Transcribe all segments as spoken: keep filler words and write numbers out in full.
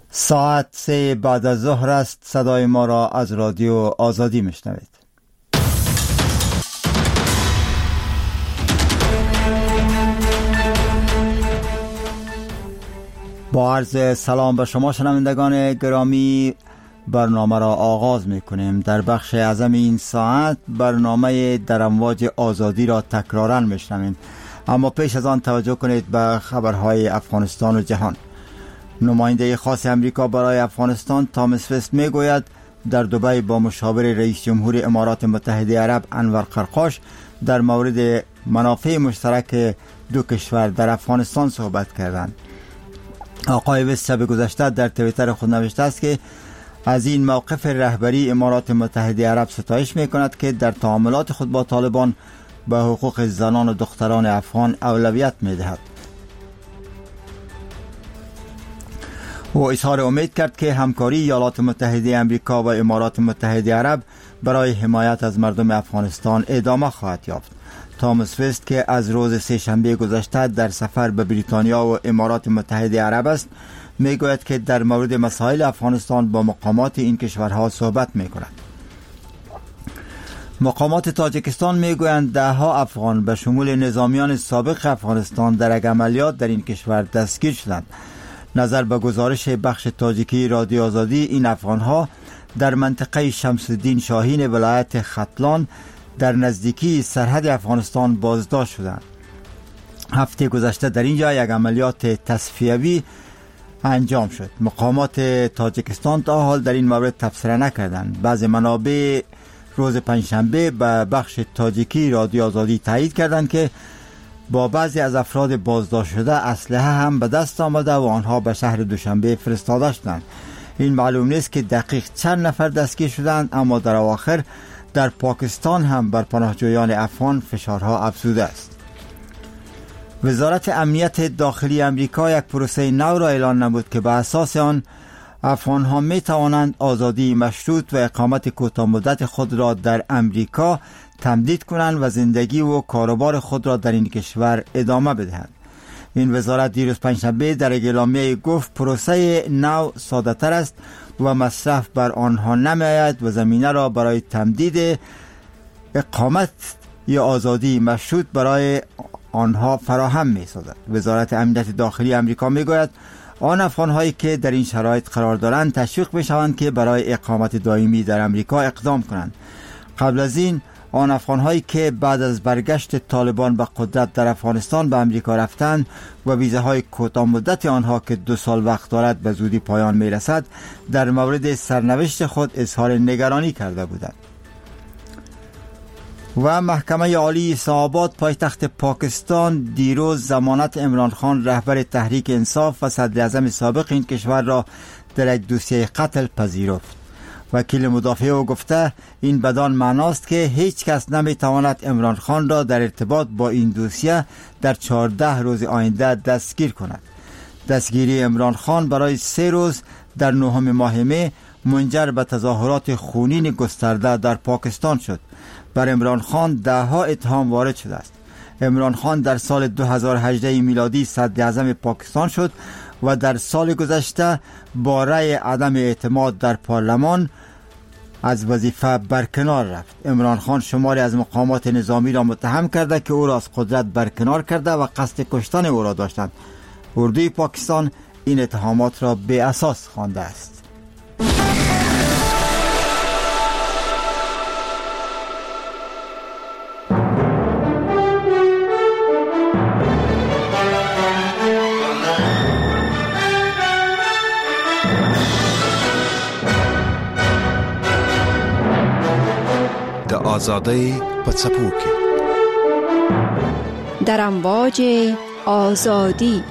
ساعت سه بعد از ظهر است. صدای ما را از رادیو آزادی میشنوید. با عرض سلام به شما شنوندگان گرامی، برنامه را آغاز میکنیم. در بخش اعظم این ساعت برنامه در امواج آزادی را تکرارا میشنویم، اما پیش از آن توجه کنید به خبرهای افغانستان و جهان. نماینده خاص امریکا برای افغانستان تامس وست میگوید در دبی با مشاور رئیس جمهور امارات متحده عرب انور قرقاش در مورد منافع مشترک دو کشور در افغانستان صحبت کردند. آقای وست شب گذشته در توییتر خود نوشته است که از این موقف رهبری امارات متحده عرب ستایش میکند که در تعاملات خود با طالبان به حقوق زنان و دختران افغان اولویت میدهد. او اظهار امید کرد که همکاری ایالات متحده امریکا و امارات متحده عرب برای حمایت از مردم افغانستان ادامه خواهد یافت. تامس وست که از روز سه شنبه گذشته در سفر به بریتانیا و امارات متحده عرب است، میگوید که در مورد مسائل افغانستان با مقامات این کشورها صحبت میکند. مقامات تاجیکستان میگویند ده ها افغان به شمول نظامیان سابق افغانستان در یک عملیات در این کشور دستگیر شدند. نظر به گزارش بخش تاجیکی رادیو آزادی، این افغانها در منطقه شمس الدین شاهین ولایت ختلان در نزدیکی سرحد افغانستان بازداشت شدند. هفته گذشته در اینجا یک عملیات تصفیوی انجام شد. مقامات تاجیکستان تا حال در این مورد تبصره نکردند. بعضی منابع روز پنجشنبه به بخش تاجیکی رادیو آزادی تایید کردند که با بعضی از افراد بازداشت شده اسلحه هم به دست آمده و آنها به شهر دوشنبه فرستاده شدند. این معلوم نیست که دقیق چند نفر دستگیر شدند، اما در اواخر در پاکستان هم بر پناهجویان افغان فشارها افزوده است. وزارت امنیت داخلی امریکا یک پروسه نو را اعلان نمود که به اساس آن افغان‌ها می توانند آزادی مشروط و اقامت کوتاه مدت خود را در امریکا تمدید کنند و زندگی و کاروبار خود را در این کشور ادامه بدهند. این وزارت دیروز پنجشنبه در اعلامیه گفت پروسه نو ساده تر است و مصرف بر آنها نمی آید و زمینه را برای تمدید اقامت یا آزادی مشروط برای آنها فراهم می سازد. وزارت امنیت داخلی امریکا می گوید آن افغان‌هایی که در این شرایط قرار دارند تشویق می شوند که برای اقامت دائمی در امریکا اقدام کنند. قبل از این آن افغان‌هایی که بعد از برگشت طالبان به قدرت در افغانستان به امریکا رفتند و ویزاهای کوتاه مدت آنها که دو سال وقت دارد به زودی پایان می رسد در مورد سرنوشت خود اظهار نگرانی کرده بودند. و محکمه عالی اسلام آباد پایتخت پاکستان دیروز ضمانت عمران خان رهبر تحریک انصاف و صدر اعظم سابق این کشور را در یک دوسیه قتل پذیرفت. وکیل مدافع او گفته این بدان معناست که هیچ کس نمی تواند عمران خان را در ارتباط با این دوسیه در چهارده روز آینده دستگیر کند. دستگیری عمران خان برای سه روز در نهم ماه می منجر به تظاهرات خونین گسترده در پاکستان شد. بر عمران خان ده ها اتهام وارد شده است. عمران خان در سال دو هزار و هجده میلادی صدر اعظم پاکستان شد و در سال گذشته با رأی عدم اعتماد در پارلمان از وظیفه برکنار رفت. عمران خان شماری از مقامات نظامی را متهم کرده که او را از قدرت برکنار کرده و قصد کشتن او را داشتند. اردوی پاکستان این اتهامات را بی اساس خوانده است. آزادی پڅپو کې در امواج آزادی.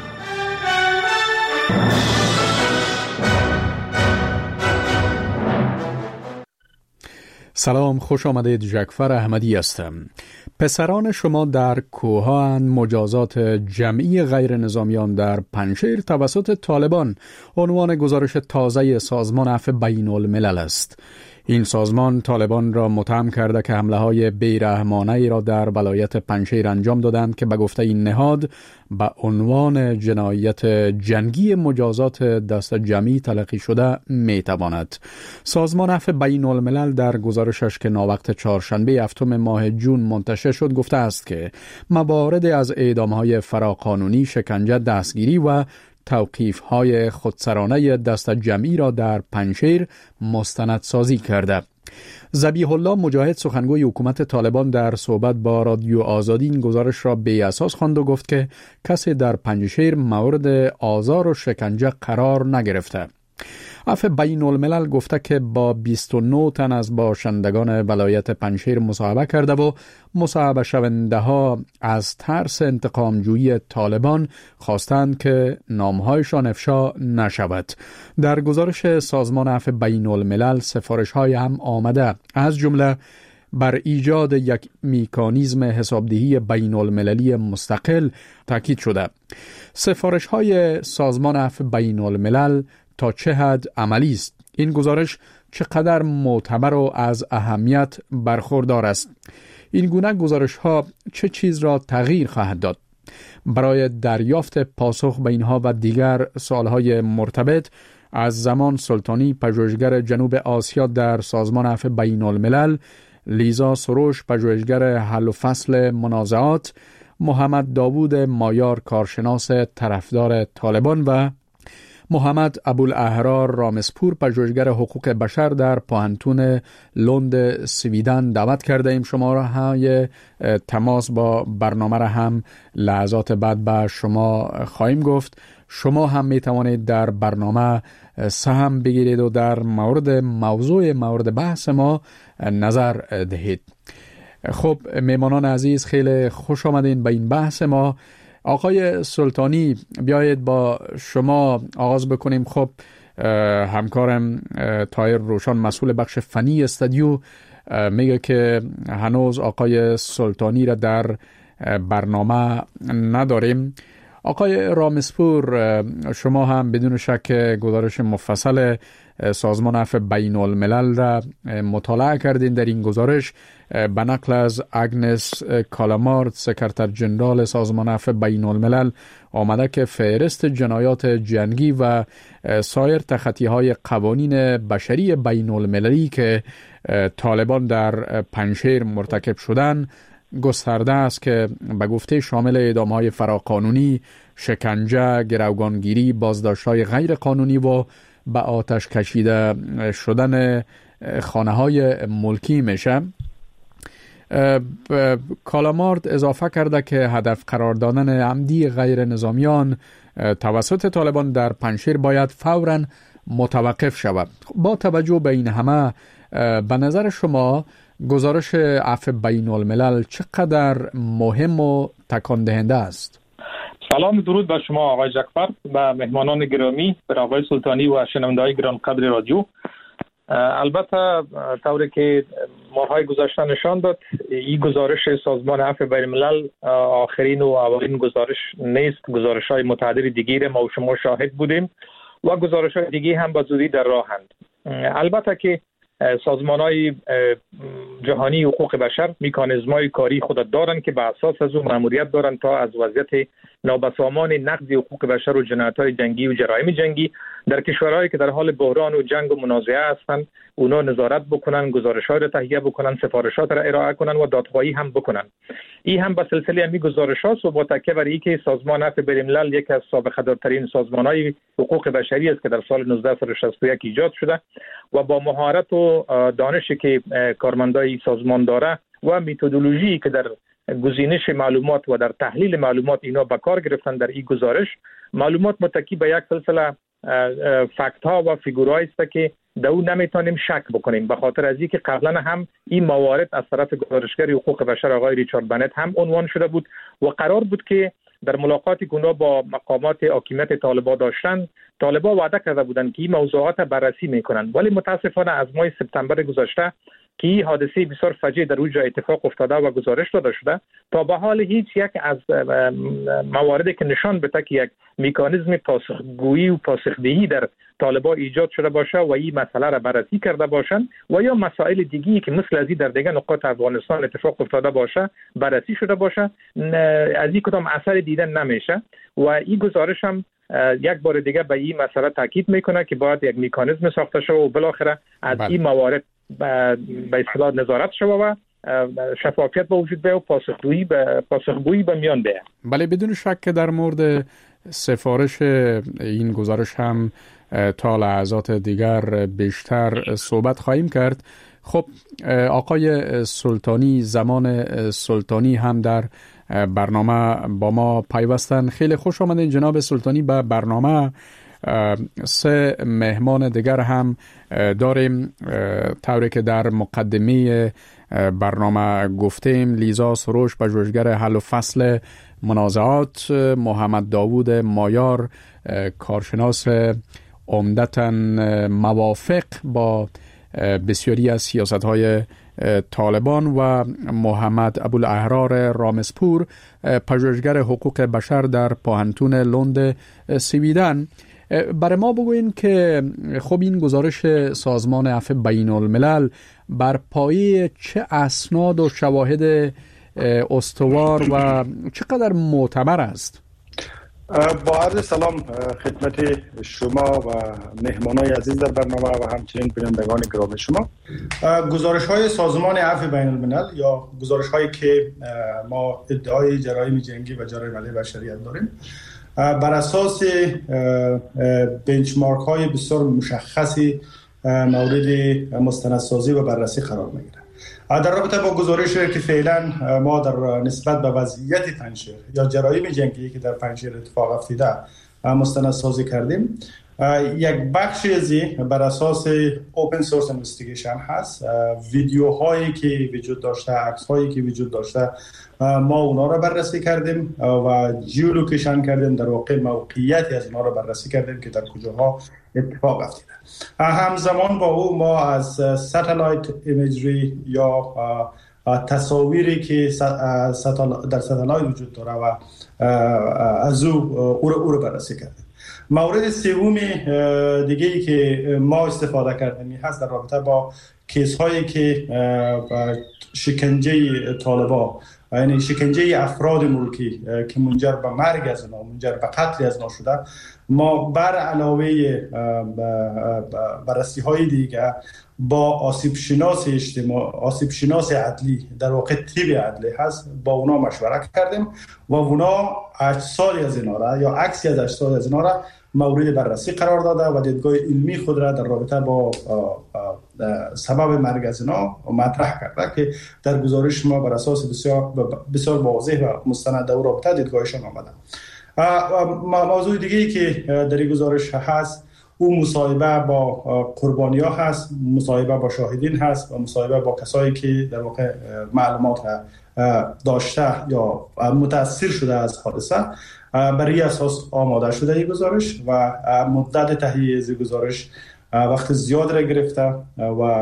سلام، خوش آمدید. جعفر احمدی هستم. پسران شما در کوهان مجازات جمعی غیر نظامیان در پنجشیر توسط طالبان عنوان گزارش تازه سازمان عفو بین الملل است. این سازمان طالبان را متهم کرده که حمله های بیرحمانه‌ای را در ولایت پنجشیر انجام دادند که به گفته این نهاد به عنوان جنایت جنگی مجازات دست جمعی تلقی شده می تواند. سازمان عفو بین الملل در گزارشش که ناوقت چهارشنبه هفتم ماه جون منتشر شد گفته است که موارد از اعدام‌های فراقانونی، شکنجه، دستگیری و توقیف‌های خودسرانه دست جمعی را در پنجشیر مستندسازی کرده. ذبیح الله مجاهد سخنگوی حکومت طالبان در صحبت با رادیو آزادی این گزارش را بی اساس خواند و گفت که کسی در پنجشیر مورد آزار و شکنجه قرار نگرفته. عفو بین الملل گفته که با بیست و نه تن از باشندگان ولایت پنجشیر مصاحبه کرده و مصاحبه شونده ها از ترس انتقام جویی طالبان خواستند که نامهایشان افشا نشود. در گزارش سازمان عفو بین الملل سفارش های هم آمده، از جمله بر ایجاد یک میکانیزم حسابدهی بین المللی مستقل تاکید شده. سفارش های سازمان عفو بین الملل تا چه حد عملی است؟ این گزارش چقدر معتبر و از اهمیت برخوردار است؟ این گونه گزارش ها چه چیز را تغییر خواهد داد؟ برای دریافت پاسخ به اینها و دیگر سوالهای مرتبط از زمان سلطانی، پژوهشگر جنوب آسیا در سازمان عفو بین الملل، لیزا سروش پژوهشگر حل و فصل منازعات، محمد داوود مایار کارشناس طرفدار طالبان و محمد ابوالاحرار رامسپور پژوهشگر حقوق بشر در پوهنتون لند سویدن دعوت کرده ایم. شما را های تماس با برنامه را هم لحظات بعد به شما خواهیم گفت. شما هم می توانید در برنامه سهم بگیرید و در مورد موضوع مورد بحث ما نظر دهید. خب میمانان عزیز، خیلی خوش آمدین به این بحث ما. آقای سلطانی، بیایید با شما آغاز بکنیم. خب همکارم طاهر روشن مسئول بخش فنی استودیو میگه که هنوز آقای سلطانی را در برنامه نداریم. آقای رامسپور، شما هم بدون شک گزارش مفصل سازمان عفو بین الملل را مطالعه کردین. در این گزارش به نقل از اگنس کالامارد، سکرتر جنرال سازمان عفو بین الملل، آمده که فهرست جنایات جنگی و سایر تخطی‌های قوانین بشری بین المللی که طالبان در پنجشیر مرتکب شدن گسترده است که به گفته شامل اعدام‌های فراقانونی، شکنجه، گروگانگیری، بازداشت‌های غیر قانونی و به آتش کشیده شدن خانه‌های ملکی میشه. کالامارد اضافه کرده که هدف قرار دادن عمدی غیر نظامیان توسط طالبان در پنجشیر باید فوراً متوقف شود. با توجه به این همه، به نظر شما گزارش عفو بین الملل چقدر مهم و تکان دهنده است؟ سلام، درود به شما آقای جعفر، به مهمانان گرامی، به آقای سلطانی و شنونده‌های گرانقدر رادیو. البته طوری که ماهای گذشته نشان داد، این گزارش سازمان عفو بین الملل آخرین و اولین گزارش نیست. گزارش‌های متعدد دیگه ما و شما شاهد بودیم و گزارش‌های دیگه هم به زودی در راهند. البته که سازمان‌های جهانی حقوق بشر مکانیزم‌های کاری خود دارند که به اساس از اون مأموریت دارند تا از وضعیت نابسامان نقض حقوق بشر و جنایت‌های جنگی و جرایم جنگی در کشورهایی که در حال بحران و جنگ و منازعه هستند اونا نظارت بکنن، گزارش‌ها را تهیه بکنن، سفارشات را ارائه کنن و دادخواهی هم بکنن. این هم به سلسله همین گزارش‌هاست و با تکیه بر اینکه سازمان عفو بین الملل یکی از سابقه‌دارترین سازمان‌های حقوق بشری است که در سال نوزده شصت و یک ایجاد شده و با مهارت و دانشی که کارمندای سازمان داره و متدولوژی که در گزینش معلومات و در تحلیل معلومات اینا به کار گرفتن در این گزارش، معلومات متکی به یک سلسله فکت ها و فیگورایی است که در اون نمیتونیم شک بکنیم، به خاطر از اینکه قبلا هم این موارد از طرف گزارشگر حقوق بشر آقای ریچارد بنت هم عنوان شده بود و قرار بود که در ملاقاتی که اونا با مقامات حاکمیت طالبان داشتن، طالبان وعده کرده بودند که این موضوعات بررسی میکنن، ولی متاسفانه از ماه سپتامبر گذشته که این حادثه بسیار فجیع در اونجا اتفاق افتاده و گزارش داده شده. تا به حال هیچ یک از مواردی که نشان بده که یک مکانیزم پاسخگویی و پاسخدهی در طالبان ایجاد شده باشه و این مسئله را بررسی کرده باشند و یا مسائل دیگه‌ای که مثل از این در دیگر نقاط افغانستان اتفاق افتاده باشه بررسی شده باشه، از این کدام اثر دیدن نمیشه و این گزارش هم یک بار دیگه به این مسئله تاکید میکنه که باید یک مکانیزم ساخته شود و بالاخره از بله. این موارد به اصطلاح نظارت شود و شفافیت به وجود بیاید و پاسخگویی به پاسخگویی به میان بیاید. بله، بدون شک که در مورد سفارش این گزارش هم تا لحظات دیگر بیشتر صحبت خواهیم کرد. خب آقای سلطانی، زمان سلطانی هم در برنامه با ما پیوستن. خیلی خوش آمدین جناب سلطانی به برنامه. سه مهمان دیگر هم داریم، طوری که در مقدمه برنامه گفتیم. لیزا سروش، پژوهشگر حل و فصل منازعات، محمد داوود مایار، کارشناس عمدتاً موافق با بسیاری از سیاست‌های طالبان، و محمد ابوالاحرار رامسپور، پژوهشگر حقوق بشر در پوهنتون لند سویدن. برای ما بگوین که خب این گزارش سازمان عفو بین الملل بر پایه چه اسناد و شواهد استوار و چقدر معتبر است؟ با عرض سلام خدمت شما و مهمانای عزیز در برنامه و همچنین بینندگان گرامی شما. گزارش های سازمان عفو بین الملل یا گزارش هایی که ما ادعای جرایم جنگی و جرایم علیه بشریت داریم بر اساس بنچمارک های بسیار مشخصی مورد مستندسازی و بررسی قرار میگیره. در رابطه با گزارشی که فعلا ما در نسبت به وضعیت پنجشیر یا جرایم جنگی که در پنجشیر اتفاق افتاده مستندسازی کردیم، یک بخشی از بر اساس اوپن سورس اینوستیگیشن هست. ویدیوهایی که وجود داشته، عکس‌هایی که وجود داشته، ما اونا را بررسی کردیم و جیولوکیشن کردیم، در واقع موقعیتی از اونا را بررسی کردیم که در کجاها اتفاق افتاده. همزمان با او ما از ساتلایت ایمیجری یا تصاویری که در ساتلایت وجود داره و از او او را بررسی کردیم. مورد سوم دیگه ای که ما استفاده کردیم هست در رابطه با کیس هایی که شکنجه طالبان، یعنی شکنجه افراد ملکی که منجر به مرگ از اونا، منجر به قتل از اونا شده. ما بر علاوه بررسی های دیگه با آسیب شناس اجتماع، آسیب شناس عدلی، در واقع تیب عدلی هست، با اونا مشورت کردیم و اونا اجسادی از اینا را یا عکسی از اجساد از اینا را مورد بررسی قرار داده و دیدگاه علمی خود را در رابطه با سبب مرگ از اینا مطرح کرده که در گزارش ما بر اساس بسیار بسیار واضح و مستند و رابطه دیدگاهشان آمده. موضوع دیگه ای که در این گزارش هست او مصاحبه با قربانی ها هست، مصاحبه با شاهدین هست و مصاحبه با کسایی که در واقع معلومات داشته یا متاثر شده از حادثه. برای اساس آماده شده این گزارش و مدت تهیه از گزارش وقت زیاد را گرفته و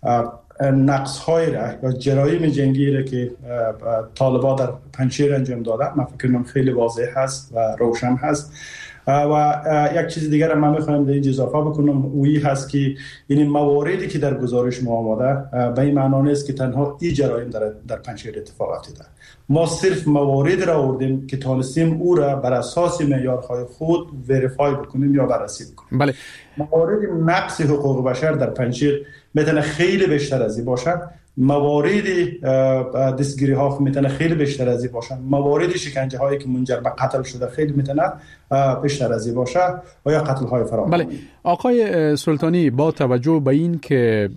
نقص های را یا جرایم جنگی را که طالبان در پنجشیر انجام داده من فکر کنم خیلی واضح هست و روشن هست. و یک چیز دیگر هم من میخوایم به این اضافه بکنم، اویی هست که این مواردی که در گزارش ما آماده به این معنا نیست که تنها این جرایم در در پنجشیر اتفاق افتاده. ما صرف موارد را آوردیم که تانستیم او را بر اساس معیارهای خود وریفای بکنیم یا بررسی بکنیم. بله. موارد نقض حقوق بشر در پنجشیر میتونه خیلی بیشتر از این باشه، موارد دستگیری ها میتونه خیلی بیشتر از این باشه، موارد شکنجه هایی که منجر به قتل شده خیلی میتونه بیشتر از این باشه و یا قتل های فراوان. بله آقای سلطانی، با توجه به این که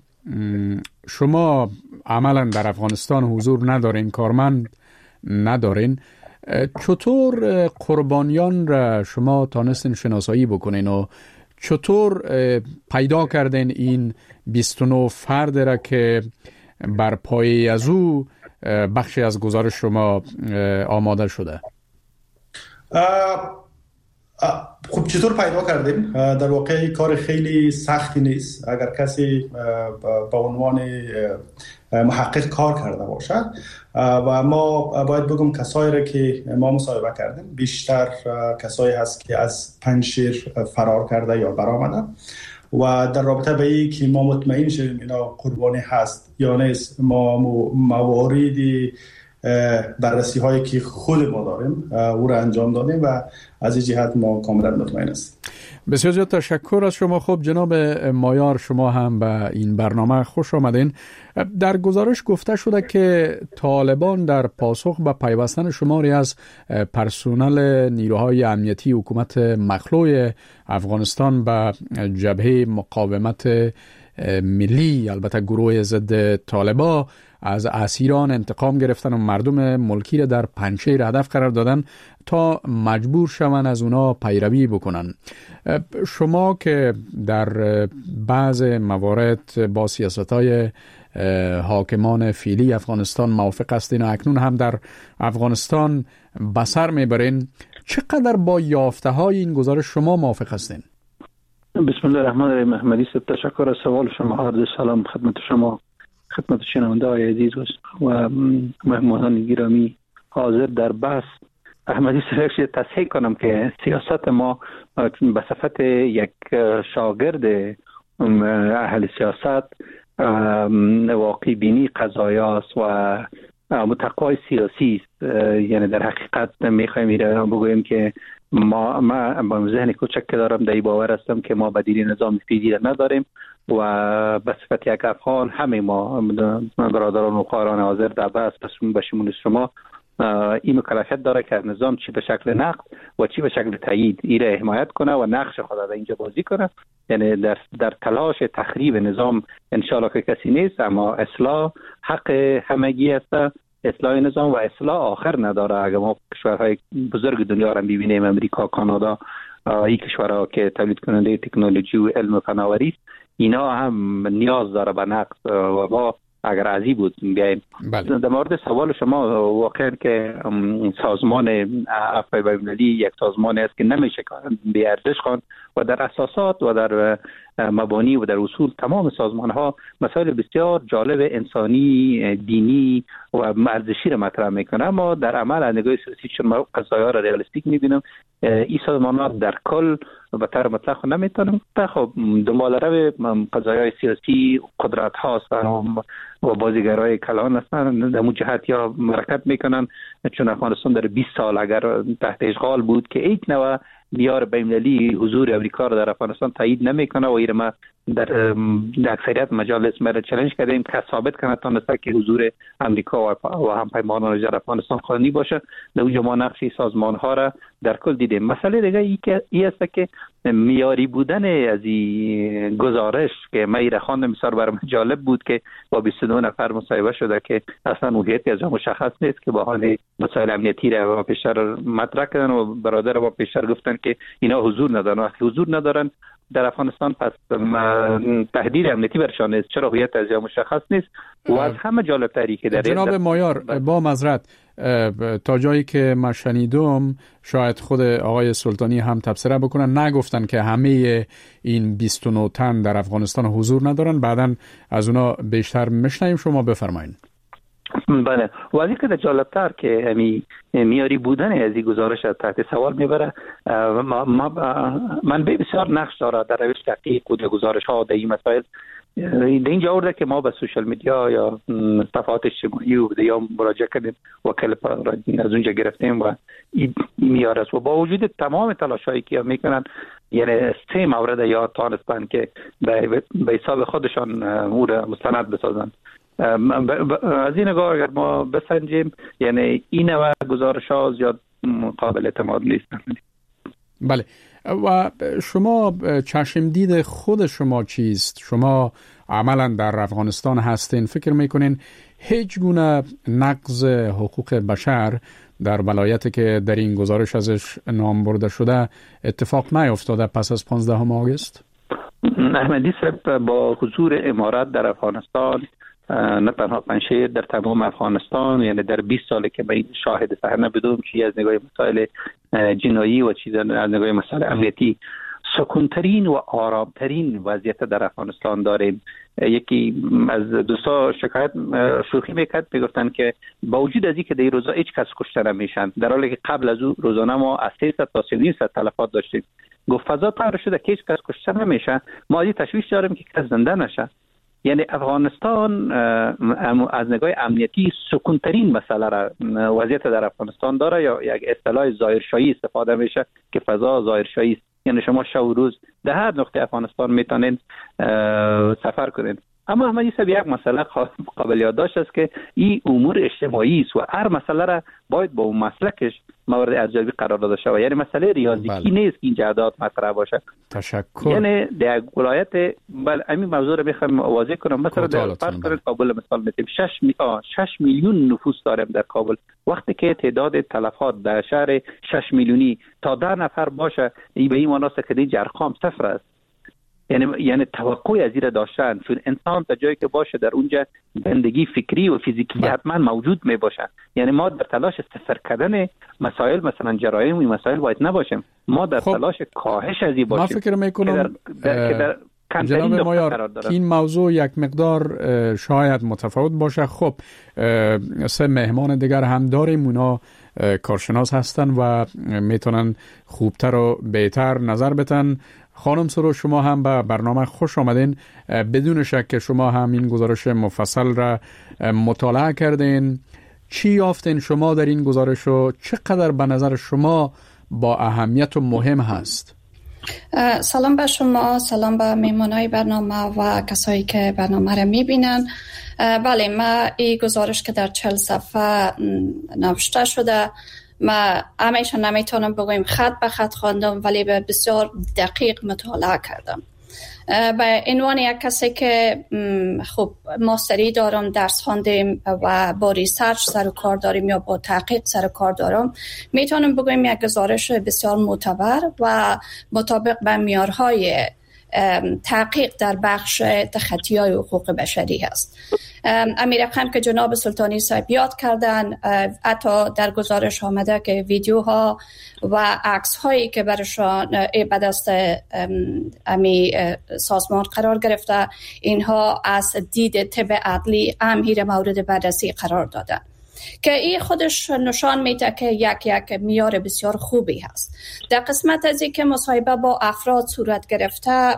شما عملا در افغانستان حضور ندارین، کارمند ندارین، چطور قربانیان را شما تانستین شناسایی بکنین و چطور پیدا کردین این بیست و نه فرد را که بر پایه از او بخشی از گزارش شما آماده شده؟ خب چطور پیدا کردیم؟ در واقع کار خیلی سختی نیست اگر کسی به عنوان محقق کار کرده باشد و ما باید بگم کسایی را که ما مصاحبه کردیم بیشتر کسایی هست که از پنجشیر فرار کرده یا برآمده و در رابطه به این که ما مطمئن شدیم اینا قربانی هست یا نیست ما مواردی بررسی هایی که خود ما داریم او را انجام دادیم و از این جهت ما کاملا مطمئن هستیم. بسیار زیاد تشکر از شما. خب جناب مایار، شما هم به این برنامه خوش آمدین. در گزارش گفته شده که طالبان در پاسخ به پیوستن شماری از پرسنل نیروهای امنیتی حکومت مخلوع افغانستان به جبهه مقاومت ملی، البته گروه ضد طالبان، از اسیران انتقام گرفتن و مردم ملکی را در پنجشیر هدف قرار دادن تا مجبور شوند از اونا پیروی بکنن. شما که در بعض موارد با سیاست‌های حاکمان فعلی افغانستان موافق هستین و اکنون هم در افغانستان بسر میبرین، چقدر با یافته های این گزارش شما موافق هستین؟ بسم الله الرحمن الرحیم. محمدی صاحب، تشکر از سوال شما. عرض سلام خدمت شما، خدمت شنونده های عزیز و مهمانان گرامی حاضر در بحث. احمدی صاحب، تصحیح کنم که سیاست ما به صفت یک شاگرد اهل سیاست واقع بینی قضایاست و متقوای سیاسی است. یعنی در حقیقت میخوایم ایره بگوییم که ما ما با ذهن کوچک دارم در باور هستم که ما بدیل نظام فعلی نداریم و به صفت یک افغان همه ما برادران و خواهران حاضر در بحث به شمول شما این مکلفیت داره که نظام چی به شکل نقد و چی به شکل تایید ایره حمایت کنه و نقش خود در اینجا بازی کنه. یعنی در در تلاش تخریب نظام انشالله که کسی نیست، اما اصلاح حق همگی است. اصلاح نظام و اصلاح آخر نداره. اگر ما کشورهای بزرگ دنیا را ببینیم، امریکا، کانادا، این کشورها که تولید کننده تکنولوژی و علم و فناوری، اینا هم نیاز داره به نقد و ما اگر عزیز بود بیایم. بله. در مورد سوال شما، واقعا که سازمان عفو بین‌المللی یک سازمان است که نمیشه بی ارزش خواند و در اساسات و در مبانی و در اصول تمام سازمان ها مسائل بسیار جالب انسانی، دینی و ارزشی را مطرح میکنه، اما در عمل از نگاه سیاسی چون ما قضایا را ریالیستیک میبینم، این سازمان ها در کل به طور مطلق نمیتونم. خب دنبال رو قضایای سیاسی قدرت هستن و بازیگرای کلان هستن، در اون جهت یا مرکب میکنن. چون افغانستان در بیست سال اگر تحت اشغال بود که یک نوع بیار بین‌المللی حضور امریکا را در افغانستان تایید نمیکنه و ایره ما در اکثریت مجالس ما چالش کردیم که ثابت کنه تونسته که حضور امریکا و همپیمانان در افغانستان قانونی باشه. در اونجا ما نقش سازمان ها را در کل دیدیم. مسئله دیگه ای که ای است که معیاری بودن از این گزارش که من ایره خواندم بسیار برام جالب بود که با بیست و دو نفر مصاحبه شده که اصلا هویتی از مشخص نیست که با حال مسائل امنیتی را پیشتر مطرح کردن و برادر ما پیشتر گفتن که اینا حضور ندارن. وقتی حضور ندارن در افغانستان پس تهدید امنیتی برشان نیست، چرا هویت از مشخص نیست. و از همه جالب تری که در جناب مایار، با معذرت تا جایی که من شنیدم شاید خود آقای سلطانی هم تبصره بکنن، نگفتن که همه این بیست و نه تن در افغانستان حضور ندارن. بعدن از اونا بیشتر میشنیم. شما بفرمایید. بله، ولی که جالبتر که همی میاری بودن از این گزارش تحت سوال میبره. من به بسیار نقش داره در روش تحقیق و گزارش ها در این مسائل. در اینجا آورده که ما به سوشال میدیا یا صفحات اجتماعی و یا مراجعه کردیم و کلیپ از اونجا گرفتیم و این میاره است و با وجود تمام تلاش هایی که میکنن، یعنی سه مورد یا تانستن که به حساب خودشان او را مستند بسازن. از این نگاه اگر ما بسنجیم، یعنی این نوع گزارش ها زیاد قابل اعتماد نیستن. بله، و شما چشم دید خود شما چیست؟ شما عملا در افغانستان هستین، فکر میکنین هیچ گونه نقض حقوق بشر در ولایتی که در این گزارش ازش نام برده شده اتفاق نیفتاده پس از پانزدهم آگوست؟ احمدی صاحب، با حضور امارات در افغانستان نه تنها پنجشیر، در تمام افغانستان، یعنی در بیست سالی که من شاهد صحنه بودم، چی از نگاه مسائل جنایی و چیز از نگاه مسائل امنیتی سکونترین و آرامترین وضعیت در افغانستان داریم. یکی از دوستا شکایت شوخی میکرد، میگفتن که با وجود از اینکه در این روزا هیچ کس کشته نمیشن، در حالی که قبل از او روزانه ما از سیصد تا سیصد تلفات داشتیم. گفت فضا طور شده که هیچ کس کشته نمیشه، ما از این تشویش داریم که کس زنده نشه. یعنی افغانستان از نگاه امنیتی سکونترین مسئله را وضعیت در افغانستان داره، یا یک اصطلاح ظاهرشاهی استفاده میشه که فضا ظاهرشاهی است. یعنی شما شب و روز در هر نقطه افغانستان میتونین سفر کنین. اما احمدی صاحب یک مسئله قابل یادداشت است که این امور اجتماعی است و هر مسئله را باید با اون مسلکش مورد ارزیابی قرار داده شود. یعنی مسئله ریاضیکی بله. نیست که این جهادات مطرح باشه. تشکر. یعنی در ولایت بل همین موضوع رو میخوام واضح کنم. مثلا در فرض کنید کابل مثال میتیم شش می... شش میلیون نفوس داریم در کابل. وقتی که تعداد تلفات در شهر شش میلیونی تا ده نفر باشه، این به این مناسبت که دیگر ارقام صفر است. یعنی یعنی توقعی از این داشتن، چون انسان تا جایی که باشه در اونجا زندگی فکری و فیزیکی حتما موجود می باشن. یعنی ما در تلاش صفر کردن مسائل مثلا جرایم و مسائل باید نباشیم، ما در خب. تلاش کاهش از این باشیم. ما فکر میکنم که در جناب مایار این موضوع یک مقدار شاید متفاوت باشه. خب سه مهمان دیگر هم داریم، اونا کارشناس هستن و میتونن خوبتر و بهتر نظر بدن. خانم سرو، شما هم به برنامه خوش آمدین. بدون شک که شما هم این گزارش مفصل را مطالعه کردین. چی یافتین شما در این گزارش و چقدر به نظر شما با اهمیت و مهم هست؟ سلام به شما، سلام به میمانای برنامه و کسایی که برنامه را میبینن. بله، ما این گزارش که در چهل صفحه نوشته شده، ما همیشه نمیتونم بگویم خط به خط خواندم، ولی به بسیار دقیق مطالعه کردم. به عنوان یک کسی که خب ماستری دارم، درس خواندیم و با ریسرچ سر و کار داریم یا با تحقیق سر و کار دارم، میتونم بگویم یک گزارش بسیار معتبر و مطابق به معیارهای تحقیق در بخش تخطی‌های حقوق بشری است. امیر رقم که جناب سلطانی صاحب یاد کردن، حتی در گزارش آمده که ویدیوها و عکس هایی که برشان به دست امی سازمان قرار گرفته، اینها از دید طب عدلی امیر مورد بررسی قرار دادن، که این خودش نشان میده که یک یک معیار بسیار خوبی هست. در قسمت از این که مصاحبه با افراد صورت گرفته،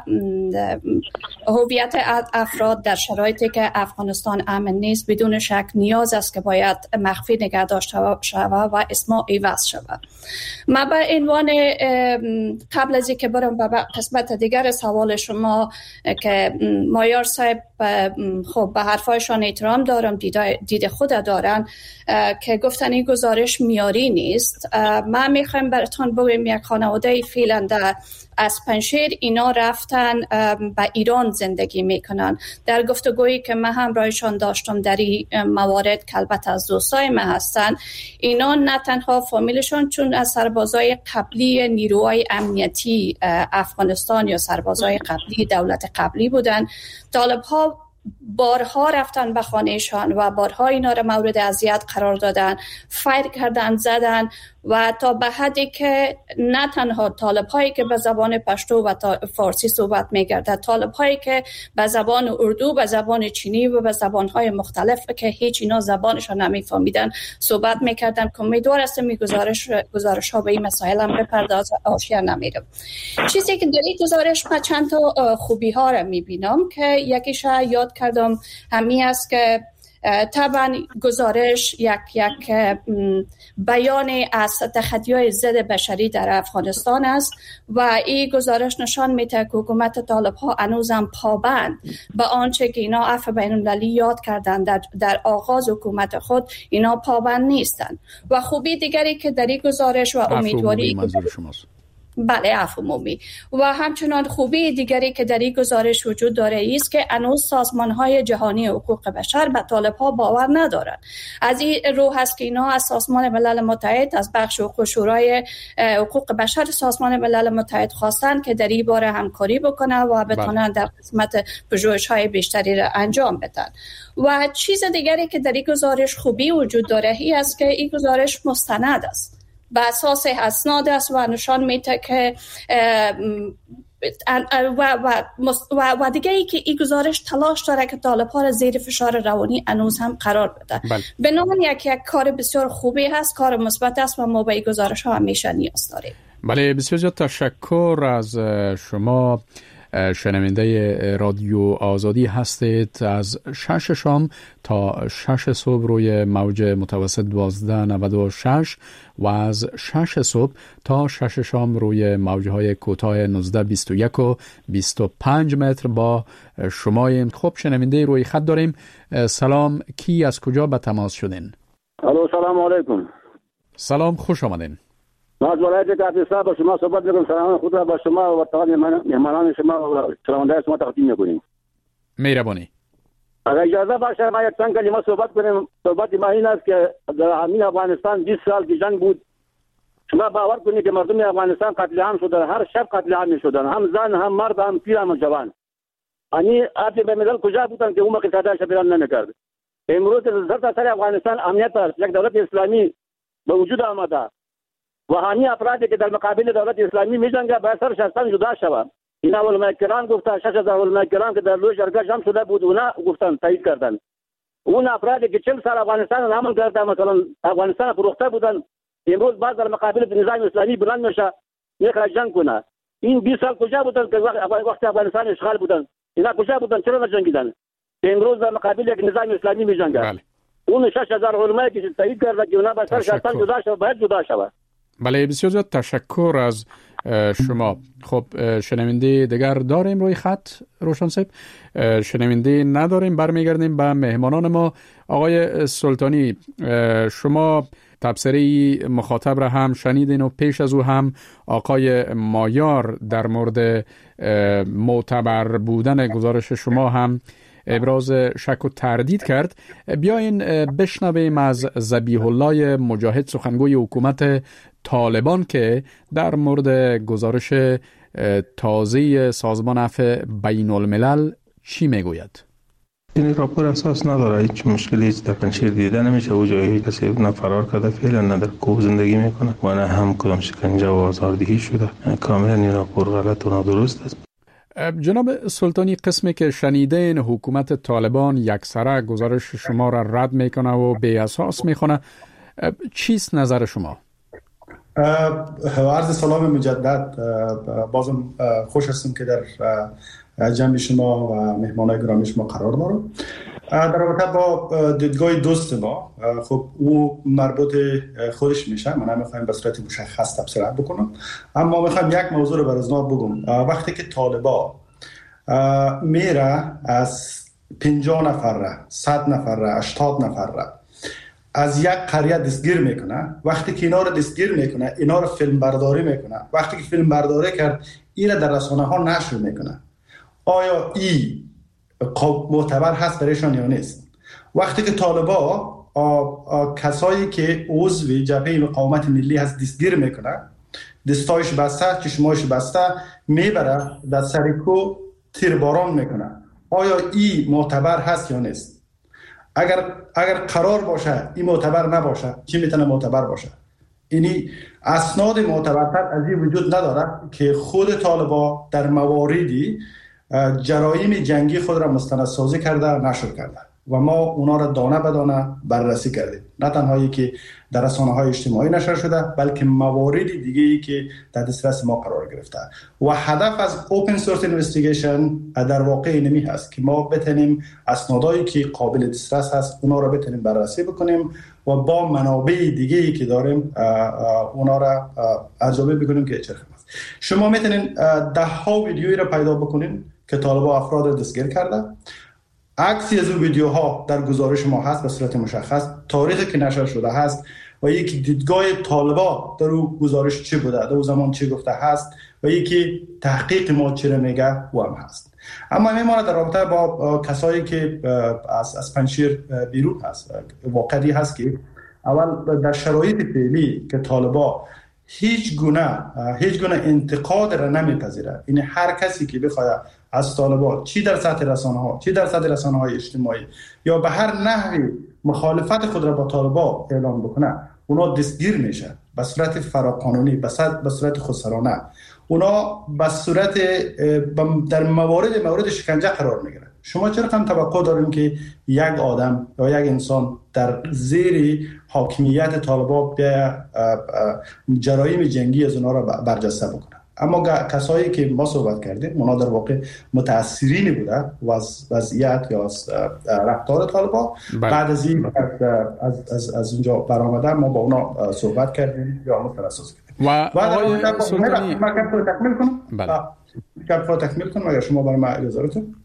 هویت افراد در شرایطی که افغانستان امن نیست بدون شک نیاز است که باید مخفی نگه داشته شود و اسم عوض شود. ما به عنوان قبل از اینکه برم به قسمت دیگر سوال شما که مایار صاحب خب به حرفایشان احترام دارم، دید خود دارن که گفتن این گزارش میاری نیست. من میخوایم براتون بگویم یک خانواده فعلا از پنجشیر اینا رفتن به ایران زندگی میکنن. در گفتگویی که من همراهشان داشتم در این موارد که البته از دوستای من هستن، اینا نه تنها فامیلشون چون از سربازای قبلی نیروهای امنیتی افغانستان یا سربازای قبلی دولت قبلی بودن، طالب‌ها بارها رفتن به خانهشان و بارها اینا را مورد اذیت قرار دادن، فایر کردن، زدن و تا به حدی که نه تنها طالب هایی که به زبان پشتو و فارسی صحبت می‌کردند، طالب هایی که به زبان اردو، به زبان چینی و به زبان های مختلف که هیچ اینا زبانشان نمی‌فهمیدن صحبت می‌کردند. که امیدوار هستم این گزارش گزارش ها به این مسائل هم بپردازه، آشیار نمی‌رم. چیزی که در این گزارش من چند تا خوبی ها را می‌بینم که یکیش یاد کردم همین است که طبعا گزارش یک یک بیان از تخطی‌های ضد بشری در افغانستان است و این گزارش نشان میده که حکومت طالب‌ها هنوزم پابند به آنچه که اینا عفو بین‌المللی یاد کردن در, در آغاز حکومت خود، اینا پابند نیستن. و خوبی دیگری که در این گزارش و امیدواری بله عفو عمومی. و همچنان خوبی دیگری که در این گزارش وجود داره است که هنوز سازمان‌های جهانی حقوق بشر به طالب‌ها باور ندارند. از این رو هست که اینا از سازمان ملل متحد، از بخش حقوق شورای حقوق بشر سازمان ملل متحد خواستن که در این باره همکاری بکنه و بتونن در قسمت پژوهش‌های بیشتری را انجام بدن. و چیز دیگری که در این گزارش خوبی وجود داره این است که این گزارش مستند است، به اساس اسناد است و نشان میده که و و و, و دیگه ای که این گزارش تلاش داره که طالب‌ها را زیر فشار روانی هنوز هم قرار بده. به نوع یک یک کار بسیار خوبی هست، کار مثبت است و ما به این گزارش ها همیشه نیاز داریم. بله، بسیار زیاد تشکر از شما. شنونده رادیو آزادی هستید. از شش شام تا شش صبح روی موج متوسط دوازده نود و شش و از شش صبح تا شش شام روی موجهای کوتاه نوزده بیست و یک و بیست و پنج متر با شماییم. خب شنونده روی خط داریم. سلام، کی از کجا به تماس شدین؟ الو، سلام علیکم. سلام، خوش آمدین. ما از ولایت کافرستان با شما صحبت می‌کنم. سلام خود را با شما و تمام مهمانان شما و شنوندگان شما تقدیم می‌کنیم. مهربانی. اگر اجازه باشه ما یک چند کلمه صحبت کنیم. صحبت ما این است که در همین افغانستان بیست سال که جنگ بود، شما باور کنید که مردم افغانستان قتل عام شدن، هر شب قتل عام شدن، هم زن هم مرد هم پیر هم جوان. یعنی آتی به ملل کجا بودن که اون موقع صداش بیان نمی‌کرد. امروز در سراسر افغانستان امنیت است، یک دولت اسلامی به وجود آمده و همین افرادی که در مقابل دولت اسلامی می‌جنگند باید سرش از تن جدا شود. این علماء کرام گفتن، شش هزار علماء کرام که در لوی جرگه جمع شده بود اونا گفتن، تایید کردن. اون افرادی که چهل سال افغانستان را امن کردن، مثلا افغانستان فروخته بودن، امروز باز در مقابل نظام اسلامی بلند میشه یک جنگ کنه. این بیست سال کجا بودن که وقت افغانستان اشغال بودن؟ اینا کجا بودن؟ چرا نجنگیدن؟ امروز در مقابل یک نظام اسلامی می‌جنگند. اون شش هزار علماء که تایید کردن که اونا باید سرش از تن جدا شود، باید جدا شود. بله، بسیار زیاد تشکر از شما. خب شنونده دیگر داریم روی خط روشن صاحب؟ شنونده نداریم، برمیگردیم به مهمانان ما. آقای سلطانی، شما تبصره مخاطب را هم شنیدین و پیش از او هم آقای مایار در مورد معتبر بودن گزارش شما هم ابراز شک و تردید کرد. بیاین بشنویم از ذبیح الله مجاهد، سخنگوی حکومت طالبان، که در مورد گزارش تازه سازمان عفو بین الملل چی میگوید. این راپور اساس نداره، هیچ مشکلی هیچ در پنجشیر دیده نمیشه. او جایی کسی نه فرار کرده فعلا، نه در کوه زندگی میکنه و نه هم کدام شکنجه و آزاردهی شده. کاملا این راپور غلط و نادرست است. جناب سلطانی، قسمی که شنیدین حکومت طالبان یکسره گزارش شما را رد میکنه و بی اساس میخونه، چیست نظر شما؟ عرض سلام مجدد. بازم خوش هستم که در جمع شما و مهمانای گرامی شما قرار دارم. در رابطه با دیدگاه دوست ما، خب او مربوط خودش میشه، من نمیخوایم به صورت مشخص تبصره بکنم، اما میخوایم یک موضوع رو برازنار بگم. وقتی که طالبا میره از پنجاه نفر، صد نفر، هشتاد نفر از یک قریه دستگیر میکنه، وقتی که اینا رو دستگیر میکنه، اینا رو فیلم برداری میکنه، وقتی که فیلم برداری کرد اینا در رسانه ها نشر میکنه، آیا این معتبر هست برایشان یا نیست؟ وقتی که طالبا آ، آ، کسایی که عضو جبهه مقاومت ملی هست دستگیر میکنه، دستایش بسته، چشمایش بسته، میبره در سرکو تیرباران میکنه، آیا این معتبر هست یا نیست؟ اگر اگر قرار باشه این معتبر نباشه، چی میتونه معتبر باشه؟ اینی اسناد معتبرتر از این وجود نداره که خود طالبا در مواردی جرایم جنگی خود را مستندسازی کرده، نشر کرده و ما اونا را دانه به دانه بررسی کردیم. نه تنهایی که در رسانه‌های اجتماعی نشر شده، بلکه موارد دیگه‌ای که در دسترس ما قرار گرفته. و هدف از اوپن سورس اینوستیگیشن در واقع اینمی هست که ما بتونیم اسنادایی که قابل دسترس هست اونا را بتونیم بررسی بکنیم و با منابع دیگه‌ای که داریم اونا را ارزیابی بکنیم که چه هست. شما میتونین ده ها ویدیویی را پیدا بکنین که طالبا افراد را دستگیر کرده. عکسی از اون ویدیوها در گزارش ما هست به صورت مشخص، تاریخی که نشر شده هست و یکی دیدگاه طالبا در او گزارش چه بوده، در او زمان چه گفته هست و یکی تحقیق ما چه میگه و هم هست. اما میماند در رابطه با کسایی که از از پنجشیر بیرون هست، واقعی هست که اول در شرایط فعلی که طالبا هیچ گونه هیچ گونه انتقاد را نمیپذیره، این هر کسی که بخواد از طالبان چی در سطح رسانه ها چی در سطح رسانه های اجتماعی یا به هر نحوی مخالفت خود را با طالبان اعلام بکنه، اونا دستگیر میشه به صورت فراقانونی، به صورت به صورت خودسرانه، اونا به صورت در موارد مورد شکنجه قرار میگیره. شما چرا کم توقع داریم که یک آدم یا یک انسان در زیر حاکمیت طالبان بیا جرایم جنگی از اونا را برجسته بکنه؟ اما کسایی که ما صحبت کردیم اونا در واقع متاثرین بوده و از وضعیت یا از رفتار طالبان. بعد از این از از از اونجا برآمدن ما با اونا صحبت کردیم یا مترسس کردیم. و آقای سلطانی ما کم تکمیل کنم. بله. کم تکمیل کنم اگر شما برای ما اجازهتون.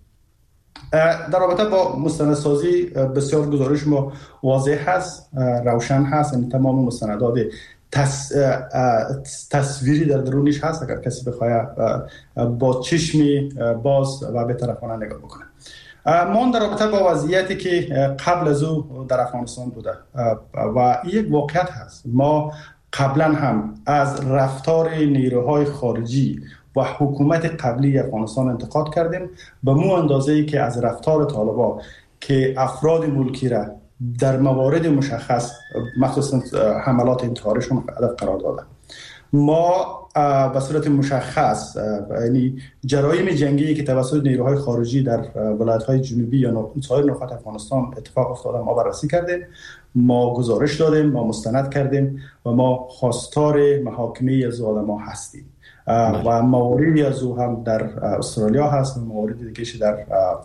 در رابطه با مستندسازی بسیار گزارش ما واضح هست، روشن هست، یعنی تمام مستندات تص... تصویری در درونش هست. اگر کسی بخواد با چشمی باز و به طرفانه نگاه بکنه. ما در رابطه با وضعیتی که قبل از او در افغانستان بوده و یک واقعیت هست، ما قبلا هم از رفتار نیروهای خارجی و حکومت قبلی افغانستان انتقاد کردیم، به مو اندازه‌ای که از رفتار طالبان که افراد ملکی را در موارد مشخص مخصوصا حملات انتحاریشون هدف قرار داده. ما به صورت مشخص یعنی جرایم جنگی که توسط نیروهای خارجی در ولایت‌های جنوبی یا سایر نقاط افغانستان اتفاق افتاده ما بررسی کردیم، ما گزارش دادیم، ما مستند کردیم و ما خواستار محاکمه از آدم‌ها هستیم. و مواردی از او هم در استرالیا هست و مواردی دیگه در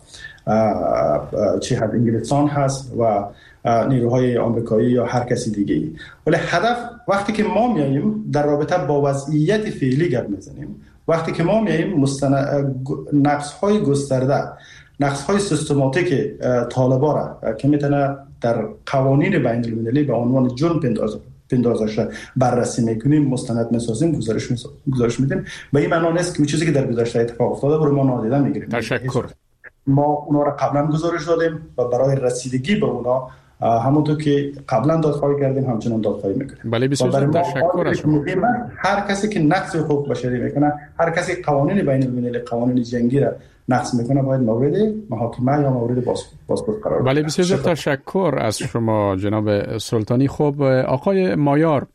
چه حد انگلستان هست و نیروهای آمریکایی یا هر کسی دیگه ای. ولی هدف وقتی که ما میاییم در رابطه با وضعیت فعلی گپ میزنیم، وقتی که ما میاییم مستند نقص های گسترده، نقص های سیستماتیک طالبان را که میتونه در قوانین بین المللی به عنوان جرم پنداز پندازش بررسی میکنیم، مستند میسازیم، گزارش گزارش میدیم. و این معنی نیست که چیزی که در گذشته اتفاق افتاده رو ما نادیده میگیریم. تشکر. ما اونا را قبلا گزارش دادیم و برای رسیدگی به اونا همونطور که قبلا دادخواهی کردیم همچنان دادخواهی میکنیم. بله بسیار تشکر از شما. هر کسی که نقض حقوق بشری میکنه، هر کسی قوانین بین المللی، قوانین جنگی را نقض میکنه، باید مورد محاکمه یا مورد بازپرس قرار بگیره. بله بسیار تشکر از شما جناب سلطانی. خب آقای مایار،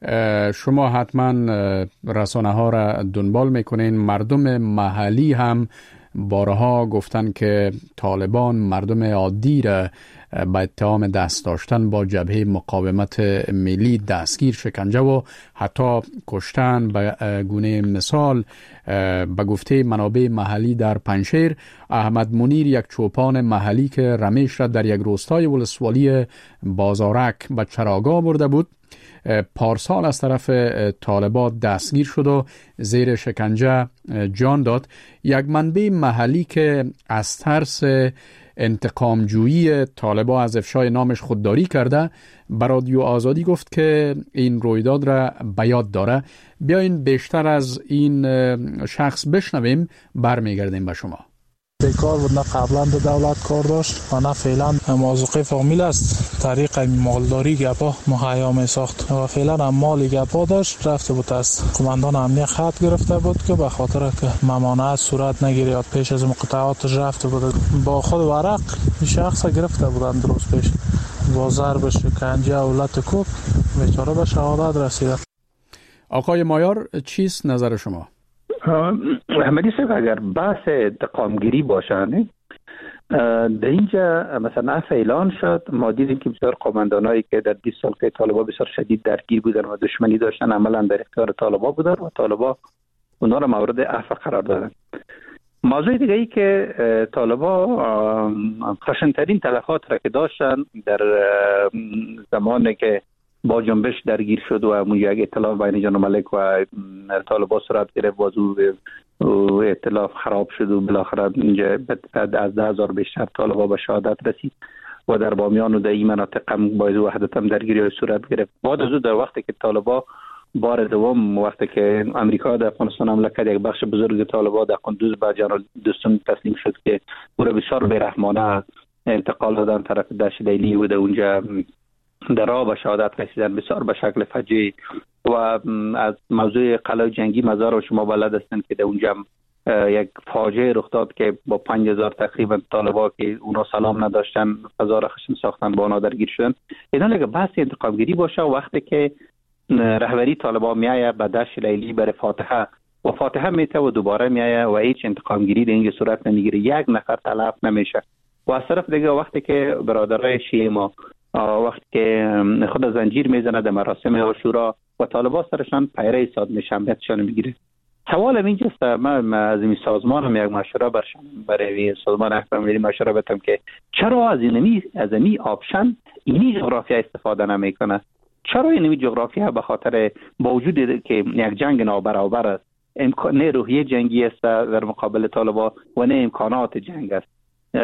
شما حتما رسانه ها را دنبال میکنین. مردم محلی هم بارها گفتن که طالبان مردم عادی را به اتهام دست داشتن با جبهه مقاومت ملی دستگیر، شکنجه و حتی کشتن. به گونه مثال به گفته منابع محلی در پنجشیر، احمد منیر یک چوپان محلی که رمیش را در یک روستای ولسوالی بازارک به چراگاه برده بود، پارسال از طرف طالبان دستگیر شد و زیر شکنجه جان داد. یک منبع محلی که از ترس انتقام جویی طالبان از افشای نامش خودداری کرده به رادیو آزادی گفت که این رویداد را به یاد داره. بیاین بیشتر از این شخص بشنویم، برمیگردیم به شما. بیکار بود، نه قبلا به دولت کار داشت و نه فعلا موظف فامیل است. طریق مالداری گپا مهیا می ساخت و فعلا هم مالی گپا داشت. رفته بود از قماندان امنیت خط گرفته بود که به خاطر که ممانعت صورت نگیرد پیش از مقاطعاتش رفته بود. با خود ورق شخص گرفته بودن درست پیش با ضرب شکنجه و لط کوب بیچاره به شهادت رسیده. آقای مایار، چیست نظر شما؟ احمدی صاحب، اگر بحث انتقامگیری باشه در اینجا مثلا اعلان شد، ما دیدیم که بسیار قماندانایی که در بیست سال که طالبان بسیار شدید درگیر بودن و دشمنی داشتن عملا در اختیار طالبان بودن و طالبان اونا را مورد عفو قرار دادن. موضوع دیگه ای که طالبان خشن‌ترین تلفات را که داشتن در زمانی که با جنبش درگیر شد و همون یک اطلاف بین جان ملک و طالبان صورت گرفت، بازو اطلاف خراب شد و بالاخره اینجا بعد از ده هزار بیشتر طالبان به شهادت رسید و در بامیان و در این مناطق هم باعث وحدت هم درگیری صورت گرفت. بعد از اون در وقتی که طالبان بار دوم وقتی که امریکا در افغانستان حمله کرد، یک بخش بزرگ طالبان در قندوز به جنرال دوستم تسلیم شد که او را بسیار بی‌رحمانه انتقال دادن طرف دشت لیلی و در اونجا در راه به شهادت رسیدن بسیار به شکل فجیع. و از موضوع قلعه جنگی مزار و شما بلد هستند که در اونجا یک فاجعه رخ داد که با پنج هزار تقریبا طالبا که اونا سلام نداشتن فضا را خشن ساختن با اونا درگیر شدن. اینا لگه بحث انتقامگیری باشه وقتی که رهبری طالبان میایه به دشت لیلی برای فاتحه و فاتحه میته و دوباره میایه و هیچ انتقامگیری در اینجا صورت نمیگیره، یک نفر تلف نمیشه. و از طرف دیگه وقتی که برادرای شیعه ما وقتی که خود زنجیر میزنه در مراسم عاشورا و طالبان سرشان پیره صاد میشنبتشان میگیره. سوال اینجاست، من از این سازمانم یک مشوره برشان برای سازمان احکام ملی مشوره بدم که چرا از اینمی از اینمی آپشن اینی جغرافیا استفاده نمیکنه؟ چرا اینمی جغرافیا به خاطر با وجود که یک جنگ نابرابر است، امکان نه روحیه جنگی است در مقابل طالبان و نه امکانات جنگ است،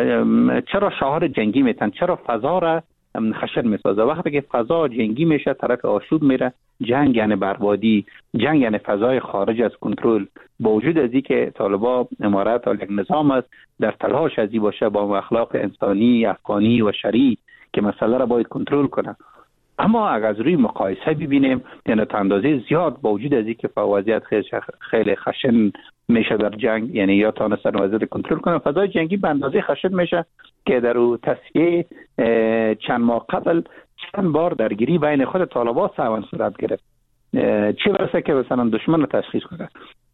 چرا شعار جنگی میتن؟ چرا فضا را خشن میسازه؟ وقتی که فضا جنگی میشه طرف آشوب میره. جنگ یعنی بربادی، جنگ یعنی فضای خارج از کنترل. با وجود از اینکه طالبان امارت یک نظام است در تلاش ازی باشه با اخلاق انسانی، افغانی و شرعی که مسئله را باید کنترل کنه، اما اگر از روی مقایسه ببینیم یعنی تا اندازه زیاد با وجود از اینکه وضعیت خیلی خشن میشه در جنگ، یعنی یا تانستن وضعیت کنترل کنه، فضای جنگی به اندازه خشن میشه که در او تصفیه چند ماه قبل چند بار درگیری بین خود طالبان سوان صورت گرفت. چه برسه که مثلا دشمن رو تشخیص کنه.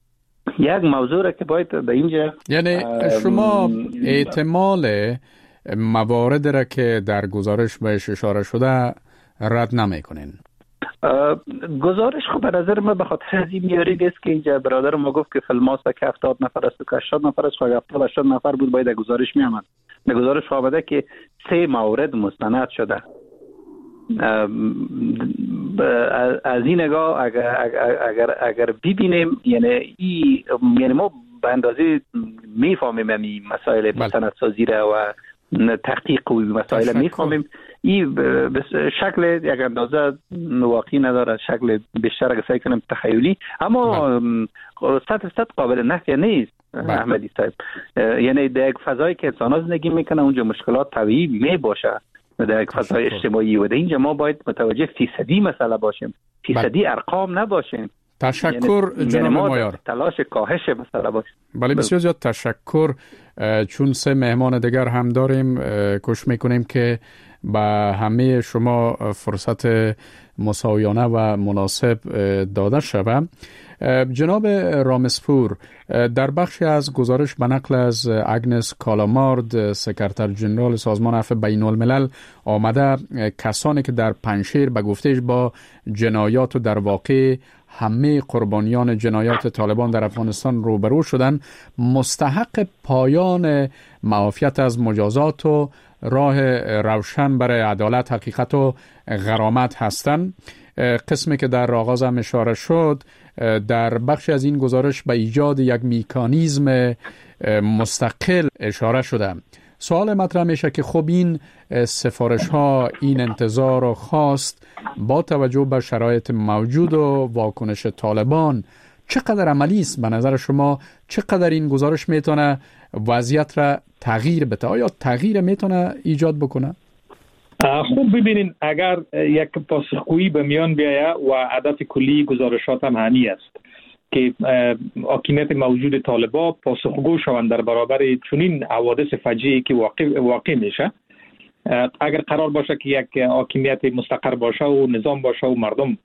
یک موضوع را که باید به اینجا یعنی شما احتمال موارد را که در گزارش بهش اشاره شده رد نمیکنین؟ گزارش خب به نظر من بخاطر از این میارید است که اینجا برادر ما گفت که فیلماست که هفتاد نفر است که هشتاد نفر است، خواهی هفتاد هشتاد نفر بود باید در گزارش می آمد. در گزارش آمده که سه مورد مستند شده. از این نگاه اگر اگر اگر ببینیم یعنی ای یعنی ما به اندازه میفهمیم این مسائل مستندسازی را و تحقیق و مسائل میفهمیم. این به شکل یک اندازه واقعی نداره، شکل بیشتر اگه سعی کنیم تخیلی، اما صد صد قابل نفی نیست احمدی صاحب. یعنی در یک فضایی که انسان ها زندگی میکنه اونجا مشکلات طبیعی می باشه در یک فضای اجتماعی و در اینجا ما باید متوجه فیصدی مسئله باشیم، فیصدی ارقام نباشیم. تشکر یعنی جناب مایار. تلاش کاهش مسئله باشیم. بله بسیار زیاد تشکر. چون سه مهمان دیگر هم داریم کوشش میکنیم که به همه شما فرصت مساویانه و مناسب داده شود. جناب رامسپور، در بخشی از گزارش به نقل از اگنس کالامارد سکرتر جنرال سازمان عفو بین الملل آمده کسانی که در پنجشیر به گفتهش با جنایات و در واقع همه قربانیان جنایات طالبان در افغانستان روبرو شدن مستحق پایان معافیت از مجازات و راه روشن برای عدالت، حقیقت و غرامت هستند. قسمی که در آغاز هم اشاره شد در بخش از این گزارش به ایجاد یک مکانیزم مستقل اشاره شده. سوال مطرح میشه که خب این سفارش ها، این انتظار و خواست با توجه به شرایط موجود و واکنش طالبان چقدر عملی است؟ به نظر شما چقدر این گزارش میتونه وضعیت را تغییر بده؟ آیا تغییر میتونه ایجاد بکنه؟ خوب ببینین، اگر یک پاسخگویی به میان بیاید و هدف کلی گزارشات هم همین است که حاکمیت موجود طالبان پاسخگو شوند در برابر چنین حوادث فجیعی که واقع واقع میشه. اگر قرار باشه که یک حاکمیت مستقر باشه و نظام باشه و مردم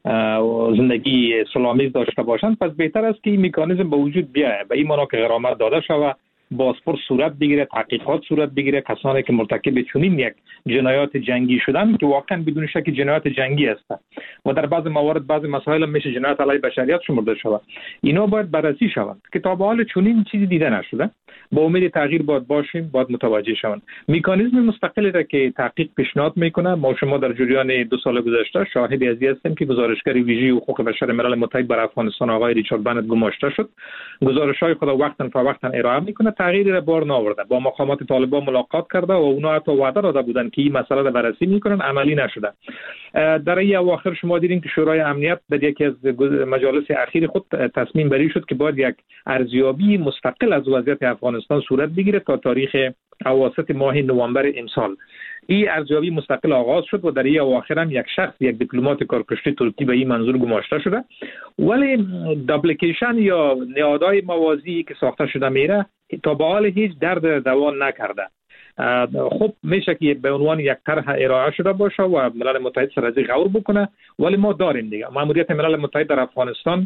زندگی سلامیز داشته باشند، پس بهتر است که این مکانیزم به وجود بیاید. به این معنا که غرامت داده شود، بازپرس صورت بگیره، تحقیقات صورت بگیره، کسانی که مرتکب چنین یک جنایات جنگی شدن که واقعا بدون شک جنایات جنگی هستند و در بعض موارد بعض مسائل میشه جنایت علیه بشریت شمرده شود، اینا باید بررسی شود که تا به حال چنین چیزی دیده نشده. با امید تغییر باید باشیم، باید متوجه شوند. مکانیزم مستقلی را که تحقیق پیشنهاد میکنه، ما شما در جریان دو سال گذشته شاهد ازی هستیم که گزارشگر ویژه حقوق بشر ملل متحد بر افغانستان آقای ریچارد بنت گماشته شد. گزارش‌های خود وقتا فوقتا ارائه میکنه، تغییری را بار نآورده. با مقامات طالبان ملاقات کرده و اونا حتی وعده داده بودند که این مسئله را بررسی میکنن، عملی نشده. در این اواخر شما دیدین که شورای امنیت در یکی از مجالس اخیر خود تصمیم بری شد که باید یک ارزیابی مستقل از وضعیت افغانستان صورت بگیره تا تاریخ اواسط ماه نوامبر امسال. این ارزیابی مستقل آغاز شد و در این اواخر هم یک شخص، یک دیپلمات کارکشته ترکی به این منظور گماشته شده. ولی دابلیکیشن یا نهادهای موازی که ساخته شده میره تا به حال هیچ درد دوان نکرده. خب میشه که به عنوان یک طرح ارائه شده باشه و ملل متحد سر از غور بکنه، ولی ما داریم دیگه. ماموریت ملل متحد در افغانستان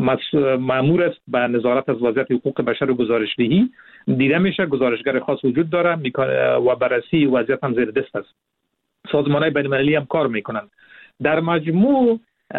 مأمور است به نظارت از وضعیت حقوق بشر و گزارشدهی. دیده میشه گزارشگر خاص وجود داره و بررسی وضعیت هم زیر دست است. سازمان‌های بین‌المللی هم کار میکنن. در مجموع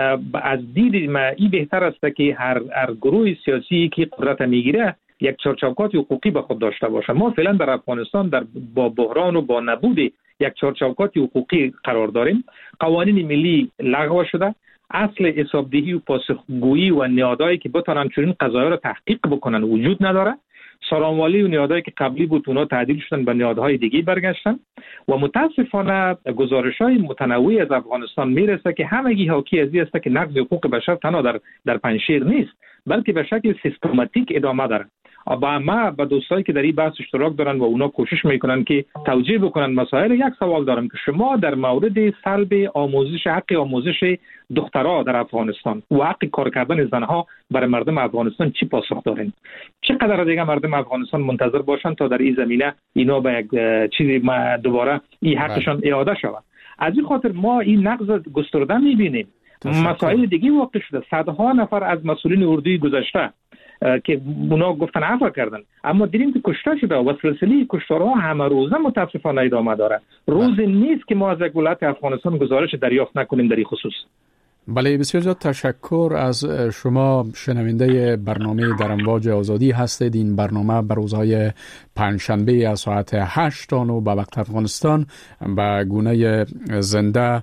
از دید ما این بهتر است که هر هر گروه سیاسی که قدرت میگیره یک چارچوبات حقوقی به خود داشته باشه. ما فعلا در افغانستان در با بحران و با نبود یک چارچوبات حقوقی قرار داریم. قوانین ملی لغو شده، اصل حسابدهی و پاسخگویی و نهادهایی که بتونن چنین قضایا را تحقیق بکنن وجود نداره. سرانوالی و نهادهایی که قبلی بود اونا تعدیل شدن به نهادهای دیگه برگشتن و متاسفانه گزارش‌های متنوعی از افغانستان میرسه که همگی حاکی از این است که نقض حقوق بشر تنها در در پنجشیر نیست، بلکه به شکل سیستماتیک ادامه داره. با ما با دوستایی که در این بحث اشتراک دارن و اونا کوشش میکنن که توجیه بکنن مسائل، یک سوال دارم که شما در مورد سلب آموزش، حق آموزش دخترها در افغانستان و حق کار کردن زنها برای مردم افغانستان چی پاسخ دارین؟ چقدر دیگه مردم افغانستان منتظر باشن تا در این زمینه اینا به یک چیزی دوباره این حقشان اعاده شود؟ از این خاطر ما این نقض گسترده میبینیم. مسائل دیگه واقع شده. صدها نفر از مسئولین اردوی گذشته که اونا گفتن عفو کردن، اما دیدیم که کشته شده و سلسله کشتارها همه روزه متاسفانه ادامه داره. روز نیست که ما از ولایت افغانستان گزارش دریافت نکنیم در این خصوص. بله، بسیار زیاد تشکر از شما. شنونده برنامه در امواج آزادی هستید. این برنامه بر روزهای پنجشنبه از ساعت هشت تا نه به وقت افغانستان به گونه زنده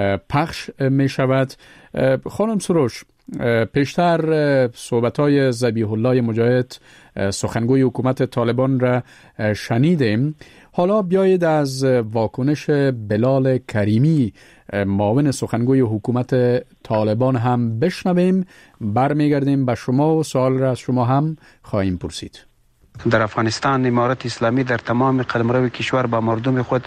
پخش می شود. خانم سروش، پیشتر صحبت‌های ذبیح الله مجاهد سخنگوی حکومت طالبان را شنیدیم. حالا بیایید از واکنش بلال کریمی معاون سخنگوی حکومت طالبان هم بشنویم. برمیگردیم به شما و سوال را از شما هم خواهیم پرسید. در افغانستان امارت اسلامی در تمام قلمرو کشور با مردم خود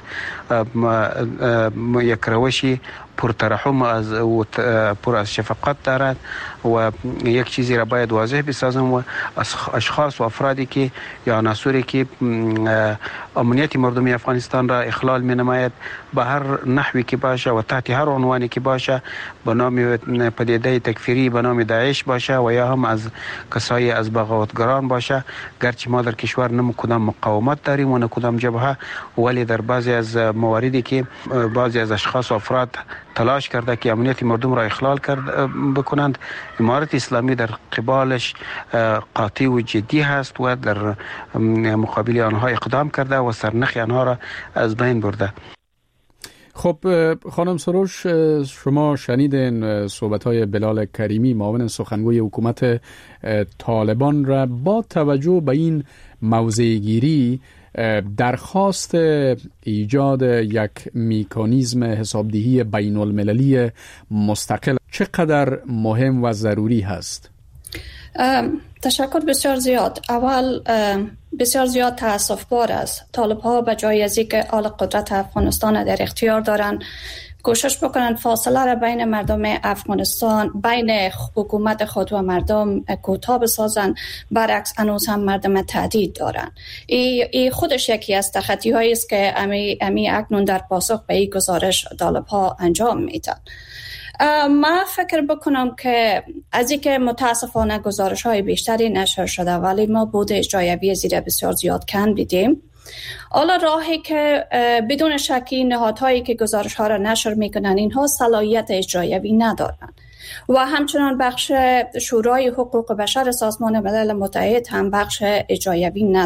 یک روشی پرترحم از و پر از شفقت دارد و یک چیزی را باید واضح بسازم و اشخاص و افرادی که یا عناصری که امنیت مردم افغانستان را اخلال می نماید به هر نحوی که باشه و تحت هر عنوانی که باشه، به نام پدیده تکفیری به نام داعش باشه و یا هم از کسای از بغاوتگران باشه، گرچه ما در کشور نه کدام مقاومت داریم و نه کدام جبهه، ولی در بعضی از مواردی که بعضی از اشخاص و افراد تلاش کرده که امنیت مردم را اخلال کرد بکنند، امارت اسلامی در قبالش قاطع و جدی هست و در مقابل آنها اقدام کرده و سرنخ آنها را از بین برده. خب خانم سروش، شما شنیدین صحبت‌های بلال کریمی معاون سخنگوی حکومت طالبان را. با توجه به این موضع‌گیری، درخواست ایجاد یک مکانیزم حسابدهی بین المللی مستقل چقدر مهم و ضروری هست؟ تشکر بسیار زیاد. اول بسیار زیاد تأسف بار است طالب ها به جای از اینکه آل قدرت افغانستان در اختیار دارند کوشش بکنند فاصله را بین مردم افغانستان، بین حکومت خود و مردم کوتاه بسازند. برعکس هنوز هم مردم تهدید دارند. این ای خودش یکی از تخطی هایی است که امی امی اکنون در پاسخ به این گزارش طالب ها انجام میدن. ما فکر بکنم که از اینکه متاسفانه گزارش های بیشتری نشر شده ولی ما بود اجرایی زیر بسیار زیاد کم دیدیم. حالا راهی که بدون شکی نهادهایی که گزارش ها را نشر میکنن اینها صلاحیت اجرایی ندارن و همچنان بخش شورای حقوق بشر سازمان ملل متحد هم بخش اجرایی نداره.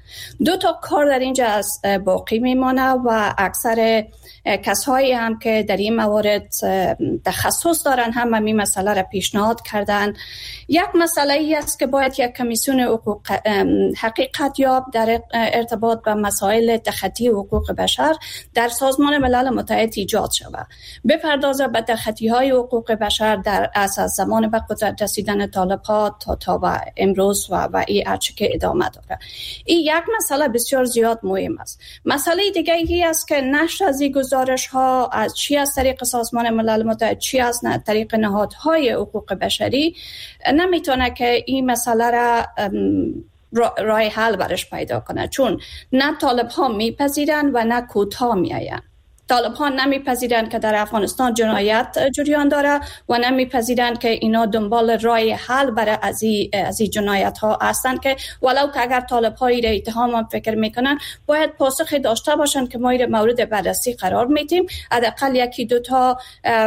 دو تا کار در اینجا از باقی میمانه و اکثر کسایی هم که در این موارد تخصص دارن هم همین مسئله را پیشنهاد کردن. یک مسئله ای است که باید یک کمیسیون حقوق حقیقت یاب در ارتباط با مسائل تخطی حقوق بشر در سازمان ملل متحد ایجاد شود، بپردازه به تخطی های حقوق بشر در از زمان به قدرت رسیدن طالبان تا تا و امروز و و این هرچه که ادامه داره. این یک مسئله بسیار زیاد مهم است. مسئله دیگه ای است که نشر از این گزارش ها از چی از طریق سازمان ملل متحد چی از طریق نهادهای حقوق بشری نمیتونه که این مسئله را راه حل برش پیدا کنه، چون نه طالب ها میپذیرن و نه کوتا میآین. طالب ها نمیپذیرند که در افغانستان جنایت جریان داره و نمیپذیرند که اینا دنبال راه حل برای از این از این جنایت ها هستند که ولو که اگر طالب هایی را اتهام هم فکر میکنن باید پاسخی داشته باشند که ما این مورد بررسی قرار میدیم، حداقل یکی دو تا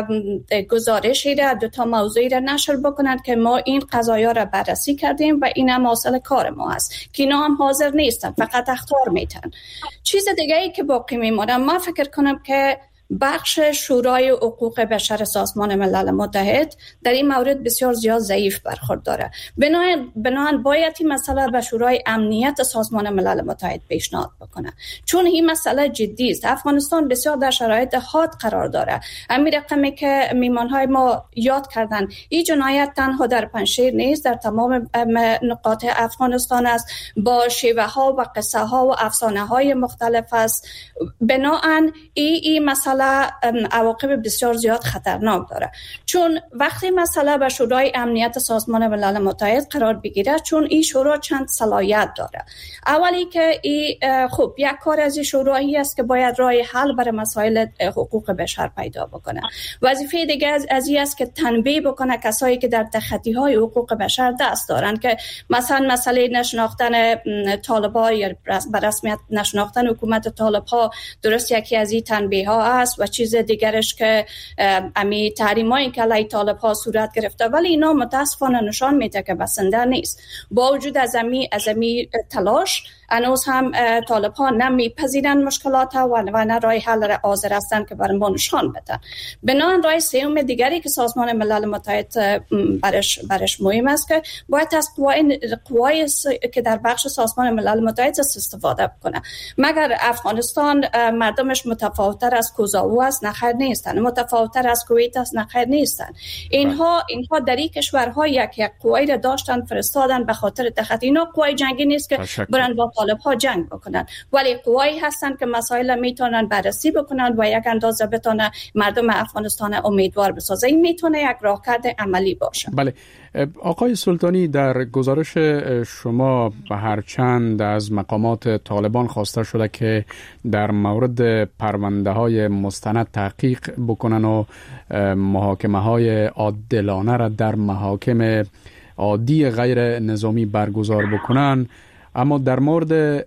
گزارشی را دو تا موضوعی را نشر بکنند که ما این قضایا را بررسی کردیم و این هم اصل کار ما است که اینا هم حاضر نیستن، فقط اخطار میتن. چیز دیگه ای که باقی میمونه، ما فکر کنم که بخش شورای حقوق بشر سازمان ملل متحد در این مورد بسیار زیاد ضعیف برخورد داره. بنابراین بنابراین باید این مسئله به شورای امنیت سازمان ملل متحد پیشنهاد بکنه، چون این مسئله جدی است. افغانستان بسیار در شرایط حاد قرار داره. همین رقمی که میمانهای ما یاد کردن، این جنایت تنها در پنجشیر نیست، در تمام نقاط افغانستان است، با شیوه ها و قصه ها و افسانه های مختلف است. بنابراین این این مسئله عواقب بسیار زیاد خطرناک داره، چون وقتی مسئله به شورای امنیت سازمان ملل متحد قرار بگیره، چون این شورا چند صلاحیت داره. اولی که این خب یک کار از این شورایی است که باید راه حل برای مسائل حقوق بشر پیدا بکنه. وظیفه دیگه از از این است که تنبیه بکنه کسایی که در تخطی های حقوق بشر دست دارن، که مثلا مسئله نشناختن طالبان یا به رسمیت نشناختن حکومت طالبان درست یکی از این تنبیه ها است و چیز دیگرش که امی تحریمایی که علیه طالب ها صورت گرفته، ولی اینا متاسفانه نشان میده که بسنده نیست. با وجود از امی از امی تلاش هنوز هم طالب ها نمیپذیرن مشکلات ها و نه راه حل را حاضر هستند که برای ما نشان بدن. بنابراین راه سوم دیگری که سازمان ملل متحد برش برش مهم است که باید از قوای قوای که در بخش سازمان ملل متحد استفاده بکنه. مگر افغانستان مردمش متفاوت‌تر از کوزاوو است؟ نه خیر نیستن. متفاوت‌تر از کویت است؟ نه خیر نیستن. اینها اینها در این کشورها یک یک قوای را داشتن فرستادن به خاطر تخطی. اینا قوای جنگی نیست که برن با طالب ها جنگ بکنن، ولی قوایی هستن که مسائل میتونن بررسی بکنن و یک اندازه بتونه مردم افغانستان امیدوار بسازه. این میتونه یک راهکرد عملی باشه. بله آقای سلطانی، در گزارش شما به هر چند از مقامات طالبان خواسته شده که در مورد پرونده های مستند تحقیق بکنن و محاکمه های عادلانه را در محاکم عادی غیر نظامی برگزار بکنن، اما در مورد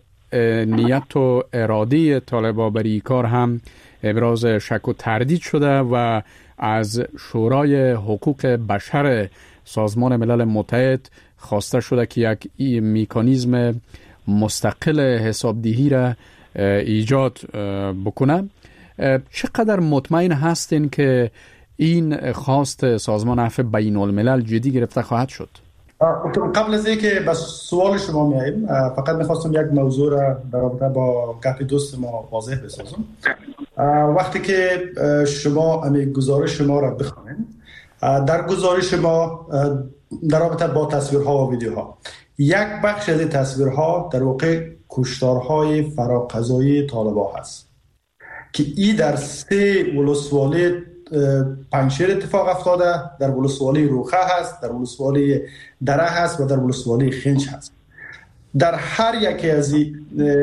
نیت و اراده طالبان برای کار هم ابراز شک و تردید شده و از شورای حقوق بشر سازمان ملل متحد خواسته شده که یک مکانیزم مستقل حسابدهی را ایجاد بکنه. چقدر مطمئن هستین که این خواست سازمان عفو بین الملل جدی گرفته خواهد شد؟ قبل از اینکه به سوال شما میاییم، فقط میخواستم یک موضوع را در رابطه با گپ دوست ما واضح بسازم. وقتی که شما امی گزارش شما را بخوانید، در گزارش ما در رابطه با تصویرها و ویدیوها، یک بخش از تصویرها در واقع کشتارهای فراقضایی طالبان هست که این در سه ولسوالی پنجشیر اتفاق افتاده، در ولسوالی روخه هست، در ولسوالی دره هست و در ولسوالی خنج هست. در هر یکی از این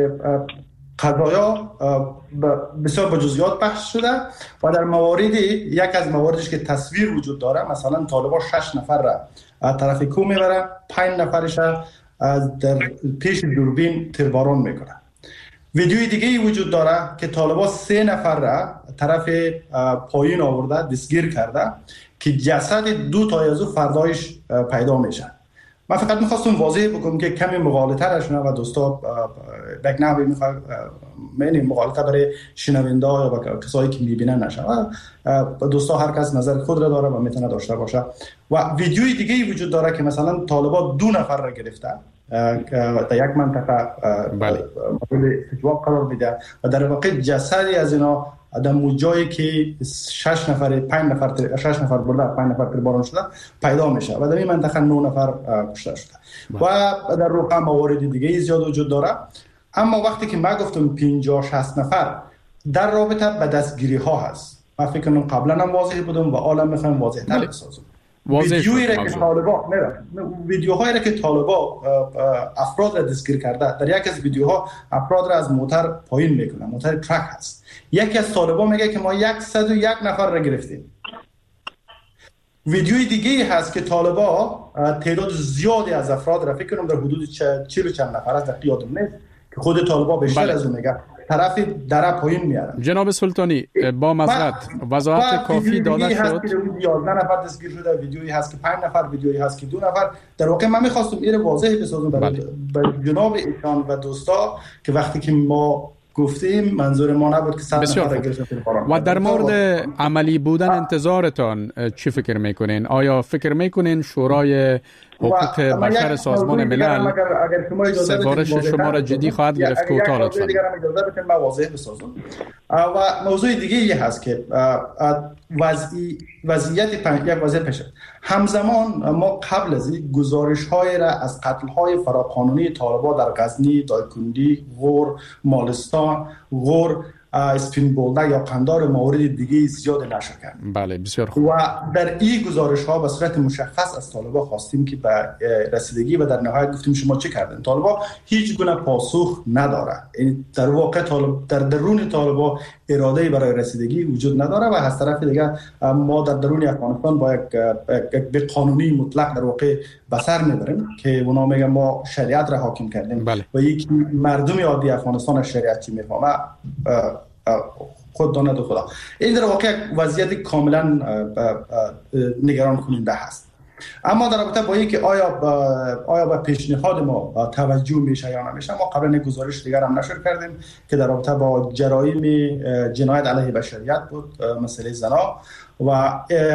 قضایا بسیار با جزئیات بحث شده و در مواردی یک از مواردش که تصویر وجود داره، مثلا طالبان شش نفر را از طرف کو میبرن، پنج نفرش را در پیش دوربین تیرباران میکنن. ویدیوی دیگه ای وجود داره که طالبان سه نفر را طرف پایین آورده، دستگیر کرده که جسد دو تا از او فردایش پیدا میشن من فقط میخواستم واضح بکنم که کمی مغالطه را شنو و دوستا یک نوعی میخواد معنی مغالطه برای شنونده ها یا کسایی که میبینن نشه و دوستا هر کس نظر خود را داره و میتونه داشته باشه. و ویدیوی دیگه ای وجود داره که مثلا طالبان دو نفر را گرفته در یک منطقه مورد استجواب قرار میده و در واقع جسدی از اینا در جایی که شش نفر پنج نفر شش نفر برده پنج نفر تیرباران شده پیدا میشه و در این منطقه نه نفر کشته شده و در روقه موارد دیگه زیاد وجود داره. اما وقتی که من گفتم پنجاه شصت نفر در رابطه به دستگیری ها هست، من فکر کنم قبلا هم واضح بودم و حالا میخوایم واضح تر بسازم. ویدیویی را که طالبان نه ویدیوهایی را که طالبان افراد را دستگیر کرده، در یک از ویدیوها افراد را از موتر پایین میکنه، موتر ترک هست. یکی از طالبان میگه که ما صد و یک نفر را گرفتیم. ویدیوی دیگه هست که طالبان تعداد زیادی از افراد را فکر کنم در حدود چهل و چند نفر است، در یادم نیست که خود طالبان بیشتر بله. از اون میگه طرف در پایین میارن. جناب سلطانی با معذرت وضاحت کافی داده شد. هست که یازده نفر دستگیر شده، ویدیویی هست که پنج نفر، ویدیویی هست که دو نفر. در واقع من می‌خواستم این واضح بسازم برای بله. جناب ایشان و دوستا که وقتی که ما گفتیم منظور ما نبود که صد نفر گرفتیم. و در مورد عملی بودن انتظارتان چی فکر میکنین؟ آیا فکر میکنین شورای حقوق بشر سازمان ملل سفارش شما را جدی خواهد گرفت؟ کوتاه لطفاً. اجازه بدید من واضح بسازم. و موضوع دیگه ای هست که وضعی وضعیت پنج یک وضعیت پیش همزمان ما قبل از این گزارش‌های را از قتل‌های فراقانونی طالبان در غزنی، دایکندی، غور، مالستان، غور، اسپین بولده یا قندار موارد دیگه زیاد نشر کرد. بله بسیار خوب. و در این گزارش ها به صورت مشخص از طالبان خواستیم که به رسیدگی و در نهایت گفتیم شما چه کردین. طالبان هیچ گونه پاسخ نداره. یعنی در واقع طالب در درون طالبان اراده برای رسیدگی وجود نداره و از طرف دیگه ما در درون افغانستان با یک به قانونی مطلق در واقع بسر میبریم که اونا میگن ما شریعت را حاکم کردیم. بله. و یک مردم عادی افغانستان از شریعت چی میفهمه خود داند و خدا. این در واقع وضعیت کاملا نگران کننده هست. اما در رابطه با اینکه آیا آیا با پیشنهاد ما توجه میشه یا نمیشه، ما قبلا یک گزارش دیگر هم نشر کردیم که در رابطه با جرایم جنایت علیه بشریت بود، مسئله زنا، و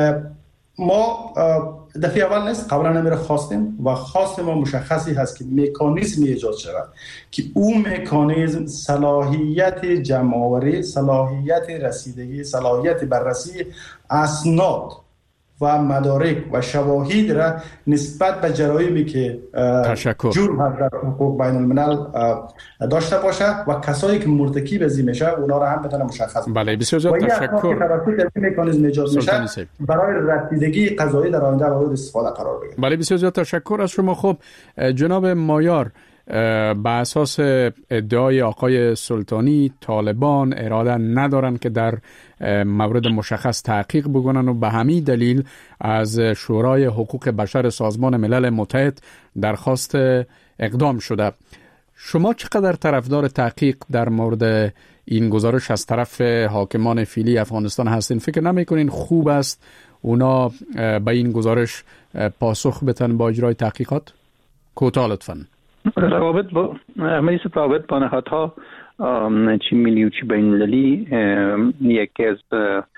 ما دفعه اول نیست قبلا نمیره خواستیم و خواست ما مشخصی هست که مکانیزمی ایجاد شود که اون مکانیزم صلاحیت جمع‌آوری، صلاحیت رسیدگی، صلاحیت بررسی اسناد و مدارک و شواهد را نسبت به جرایمی که جرم در حقوق بین الملل داشته باشه و کسایی که مرتکب از این میشه اونا را هم بتونه مشخص. بله بسیار زیاد تشکر. توسط این مکانیزم ایجاد میشه برای رسیدگی قضایی در آینده مورد استفاده قرار بگیره. بله بسیار زیاد تشکر از شما. خب جناب مایار، به اساس ادعای آقای سلطانی طالبان اراده ندارن که در مورد مشخص تحقیق بکنن و به همین دلیل از شورای حقوق بشر سازمان ملل متحد درخواست اقدام شده. شما چقدر طرفدار تحقیق در مورد این گزارش از طرف حاکمان فعلی افغانستان هستین؟ فکر نمی‌کنین خوب است اونا به این گزارش پاسخ بدن با اجرای تحقیقات؟ کوتاه لطفاً. روابط با عملی روابط با نهادها چی ملی و چی بین المللی یکی از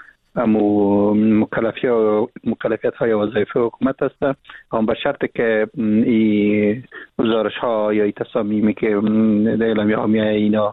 مکلفیت های وظایف حکومت است، هم به شرط که این گزارش ها یا این تصامیمی که در اعلامیه حامیه اینا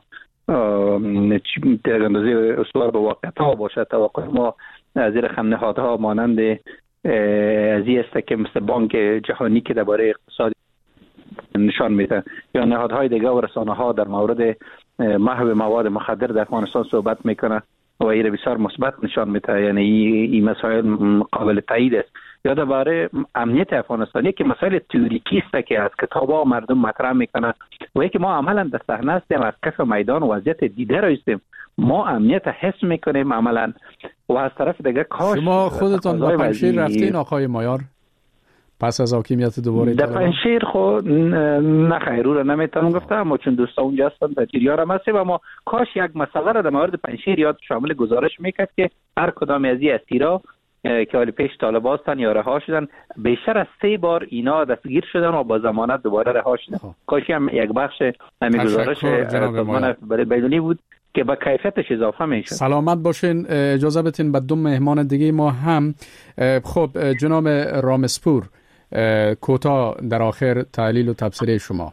در اندازه استوار به واقعیت ها باشد. توقع ما زیر خم نهادها مانند از این است که مثل بانک جهانی که درباره اقتصاد نشان میده یا نهادهای دیگه و رسانه ها در مورد محو مواد مخدر در افغانستان صحبت میکنه و این بسیار مثبت نشان میده، یعنی این مسائل قابل تایید است. یا درباره امنیت افغانستانی که مسائل تئوریکی است که از کتابا مردم مطرح میکنه و اینکه ما عملا در صحنه هستیم، از کف میدان و وضعیت دیده را هستیم، ما امنیت حس میکنیم عملا. و از طرف دیگه کاش شما خودتان به پنجشیر رفتین آقای مایار پس از حاکمیت دوباره در پنجشیر؟ خود نه خیر رو نمیتونم گفتم، اما چون دوستا اونجا هستن در جریان هم هستیم. اما کاش یک مسئله را در مورد پنجشیر یاد شامل گزارش میکرد که هر کدام از این اسیرا که ولی پیش طالب هستن یا رها شدن، بیشتر از سه بار اینا دستگیر شدن و با ضمانت دوباره رها شدن. کاشی هم یک بخش همین گزارش سازمان بین‌المللی بود که با کیفیتش اضافه میشه. سلامت باشین. اجازه بدین به دو مهمان دیگه ما هم. خب جناب رامسپور، کوتاه در آخر تحلیل و تبصره شما.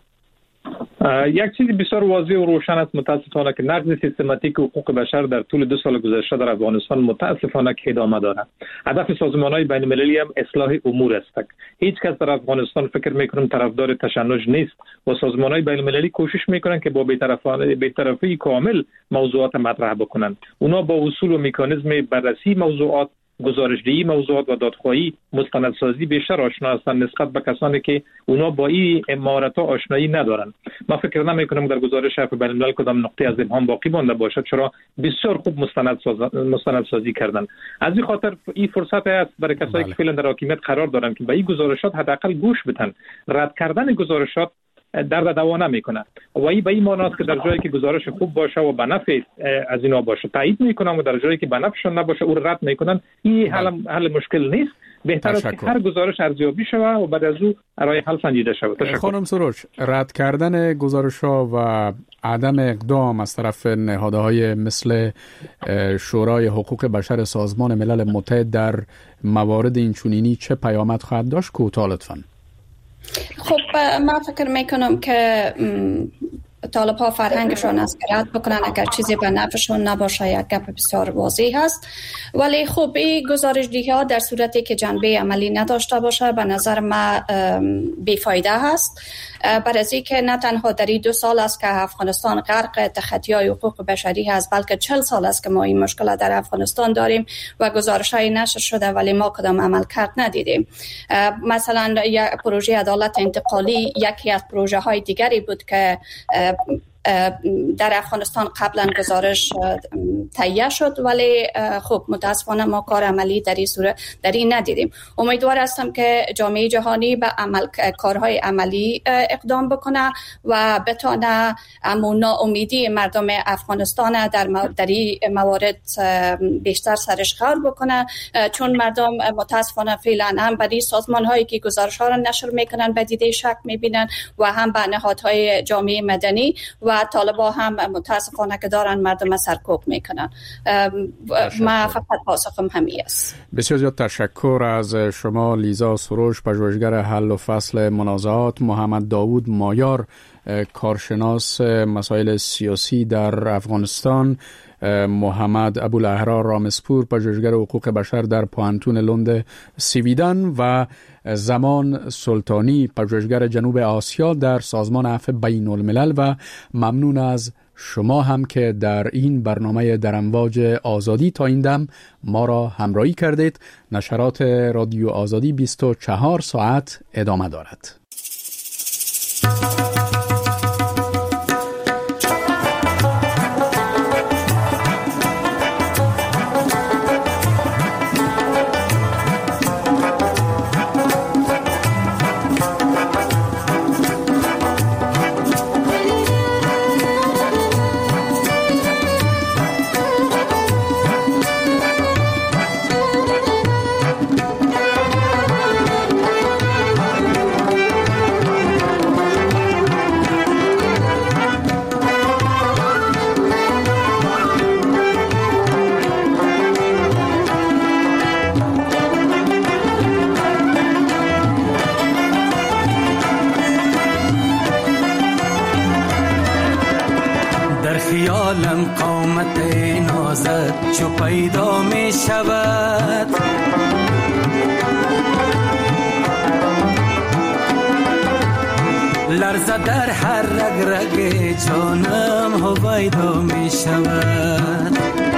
یک چیز بسیار واضح و روشن است متاسفانه که نقض سیستماتیک حقوق بشر در طول دو سال گذشته در افغانستان متاسفانه که ادامه دارد. هدف سازمان‌های بین‌المللی هم اصلاح امور است. هیچ کس در افغانستان فکر می‌کنم طرفدار تشنج نیست و سازمان‌های بین‌المللی کوشش می‌کنند که با بی‌طرفانه بی‌طرفی کامل موضوعات مطرح بکنند. اونا با اصول و مکانیزم بررسی موضوعات، گزارش‌دهی موضوعات و دادخواهی مستندسازی بیشتر آشنا هستند نسبت به کسانی که اونا با این امارت‌ها آشنایی ندارند. من فکر نمی‌کنم در گزارش حرف بین‌الملل کدام نقطه از ابهام باقی مانده باشد، چرا بسیار خوب مستندساز مستندسازی کردن. از این خاطر این فرصت است برای کسایی که فعلا در حاکمیت قرار دارند که به این گزارشات حداقل گوش بدن. رد کردن گزارشات درد دوا نمیکنه و این به این معنی است که در جایی که گزارش خوب باشه و به نفع از اینا باشه تایید میکنن و در جایی که به نفعشون نباشه او رد میکنن. این حل حل مشکل نیست. بهتر است که هر گزارش ارزیابی شوه و بعد از او رای حل سنجیده شود. خانم سروش، رد کردن گزارش‌ها و عدم اقدام از طرف نهادهای مثل شورای حقوق بشر سازمان ملل متحد در موارد اینچنینی چه پیامد خواهد داشت؟ کوتاه لطفاً. خب من فکر میکنم که طالب ها فرهنگشون است که رد بکنن اگر چیزی به نفعشون نباشه. یک گپ بسیار واضح هست، ولی خب این گزارش‌دهی ها در صورتی که جنبه عملی نداشته باشه به نظر من بیفایده هست، برای از اینکه نه تنها در این دو سال است که افغانستان غرق تخطی‌های حقوق بشری هست، بلکه چهل سال است که ما این مشکل در افغانستان داریم و گزارش‌های نشر شده ولی ما کدام عمل کرد ندیدیم. مثلا یک پروژه عدالت انتقالی یکی از پروژه‌های دیگری بود که در افغانستان قبلا گزارش تهیه شد ولی خب متاسفانه ما کار عملی در این صورت در این ندیدیم. امیدوار هستم که جامعه جهانی به عمل کارهای عملی اقدام بکنه و بتونه امون ناامیدی مردم افغانستان در در این موارد بیشتر سرش خور بکنه، چون مردم متاسفانه فعلا هم به سازمان هایی که گزارش ها را نشر میکنن به دیده شک میبینن و هم به نهادهای جامعه مدنی و طالبا هم متاسفانه که دارن مردم سرکوب میکنن. ما فقط پاسخم همین است. بسیار زیاد تشکر از شما لیزا سروش، پژوهشگر حل و فصل منازعات، محمد داوود مایار، کارشناس مسائل سیاسی در افغانستان، محمد ابوالاحرار رامسپور، پژوهشگر حقوق بشر در پوهنتون لند سویدن و زمان سلطانی، پژوهشگر جنوب آسیا در سازمان عفو بین الملل. و ممنون از شما هم که در این برنامه در امواج آزادی تا این دم ما را همراهی کردید. نشرات رادیو آزادی بیست و چهار ساعت ادامه دارد. خیالم قامت نازت چو پیدا می شود، لرزه در هر رگ رگ جانم هویدا می شود.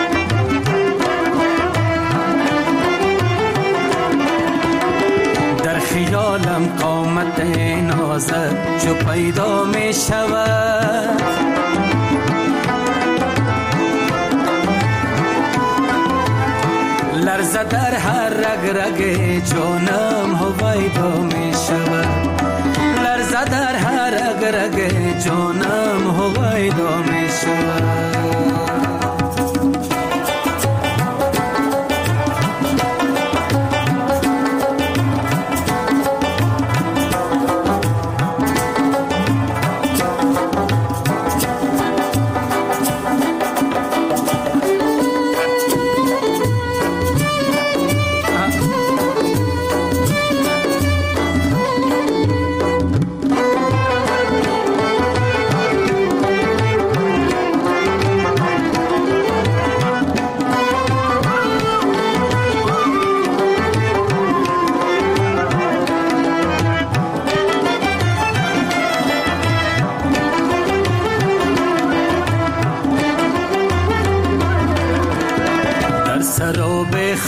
در خیالم قامت نازت چو پیدا می شود، لرزه در هر رگ رگ جانم هویدا می شود، لرزه در هر رگ رگ جانم هویدا می شود.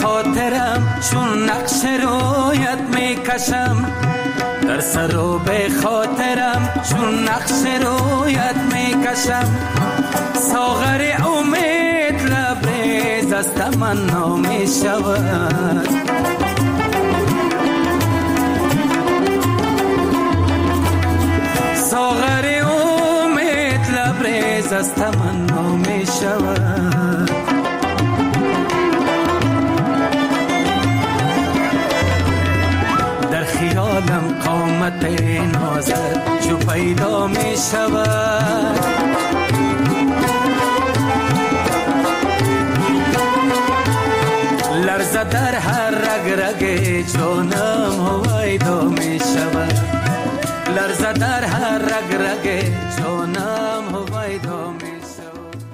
خاطرم چون نقش رویت میکشم، در سر و به خاطرم چون نقش رویت میکشم. ساغر امید لبریز از تمنا میشود، ساغر امید لبریز از تمنا میشود. در خیالم قامت نازت جو پیدا می شود، لرزه در هر رگ رگ جانم هویدا می شود، لرزه در هر رگ رگ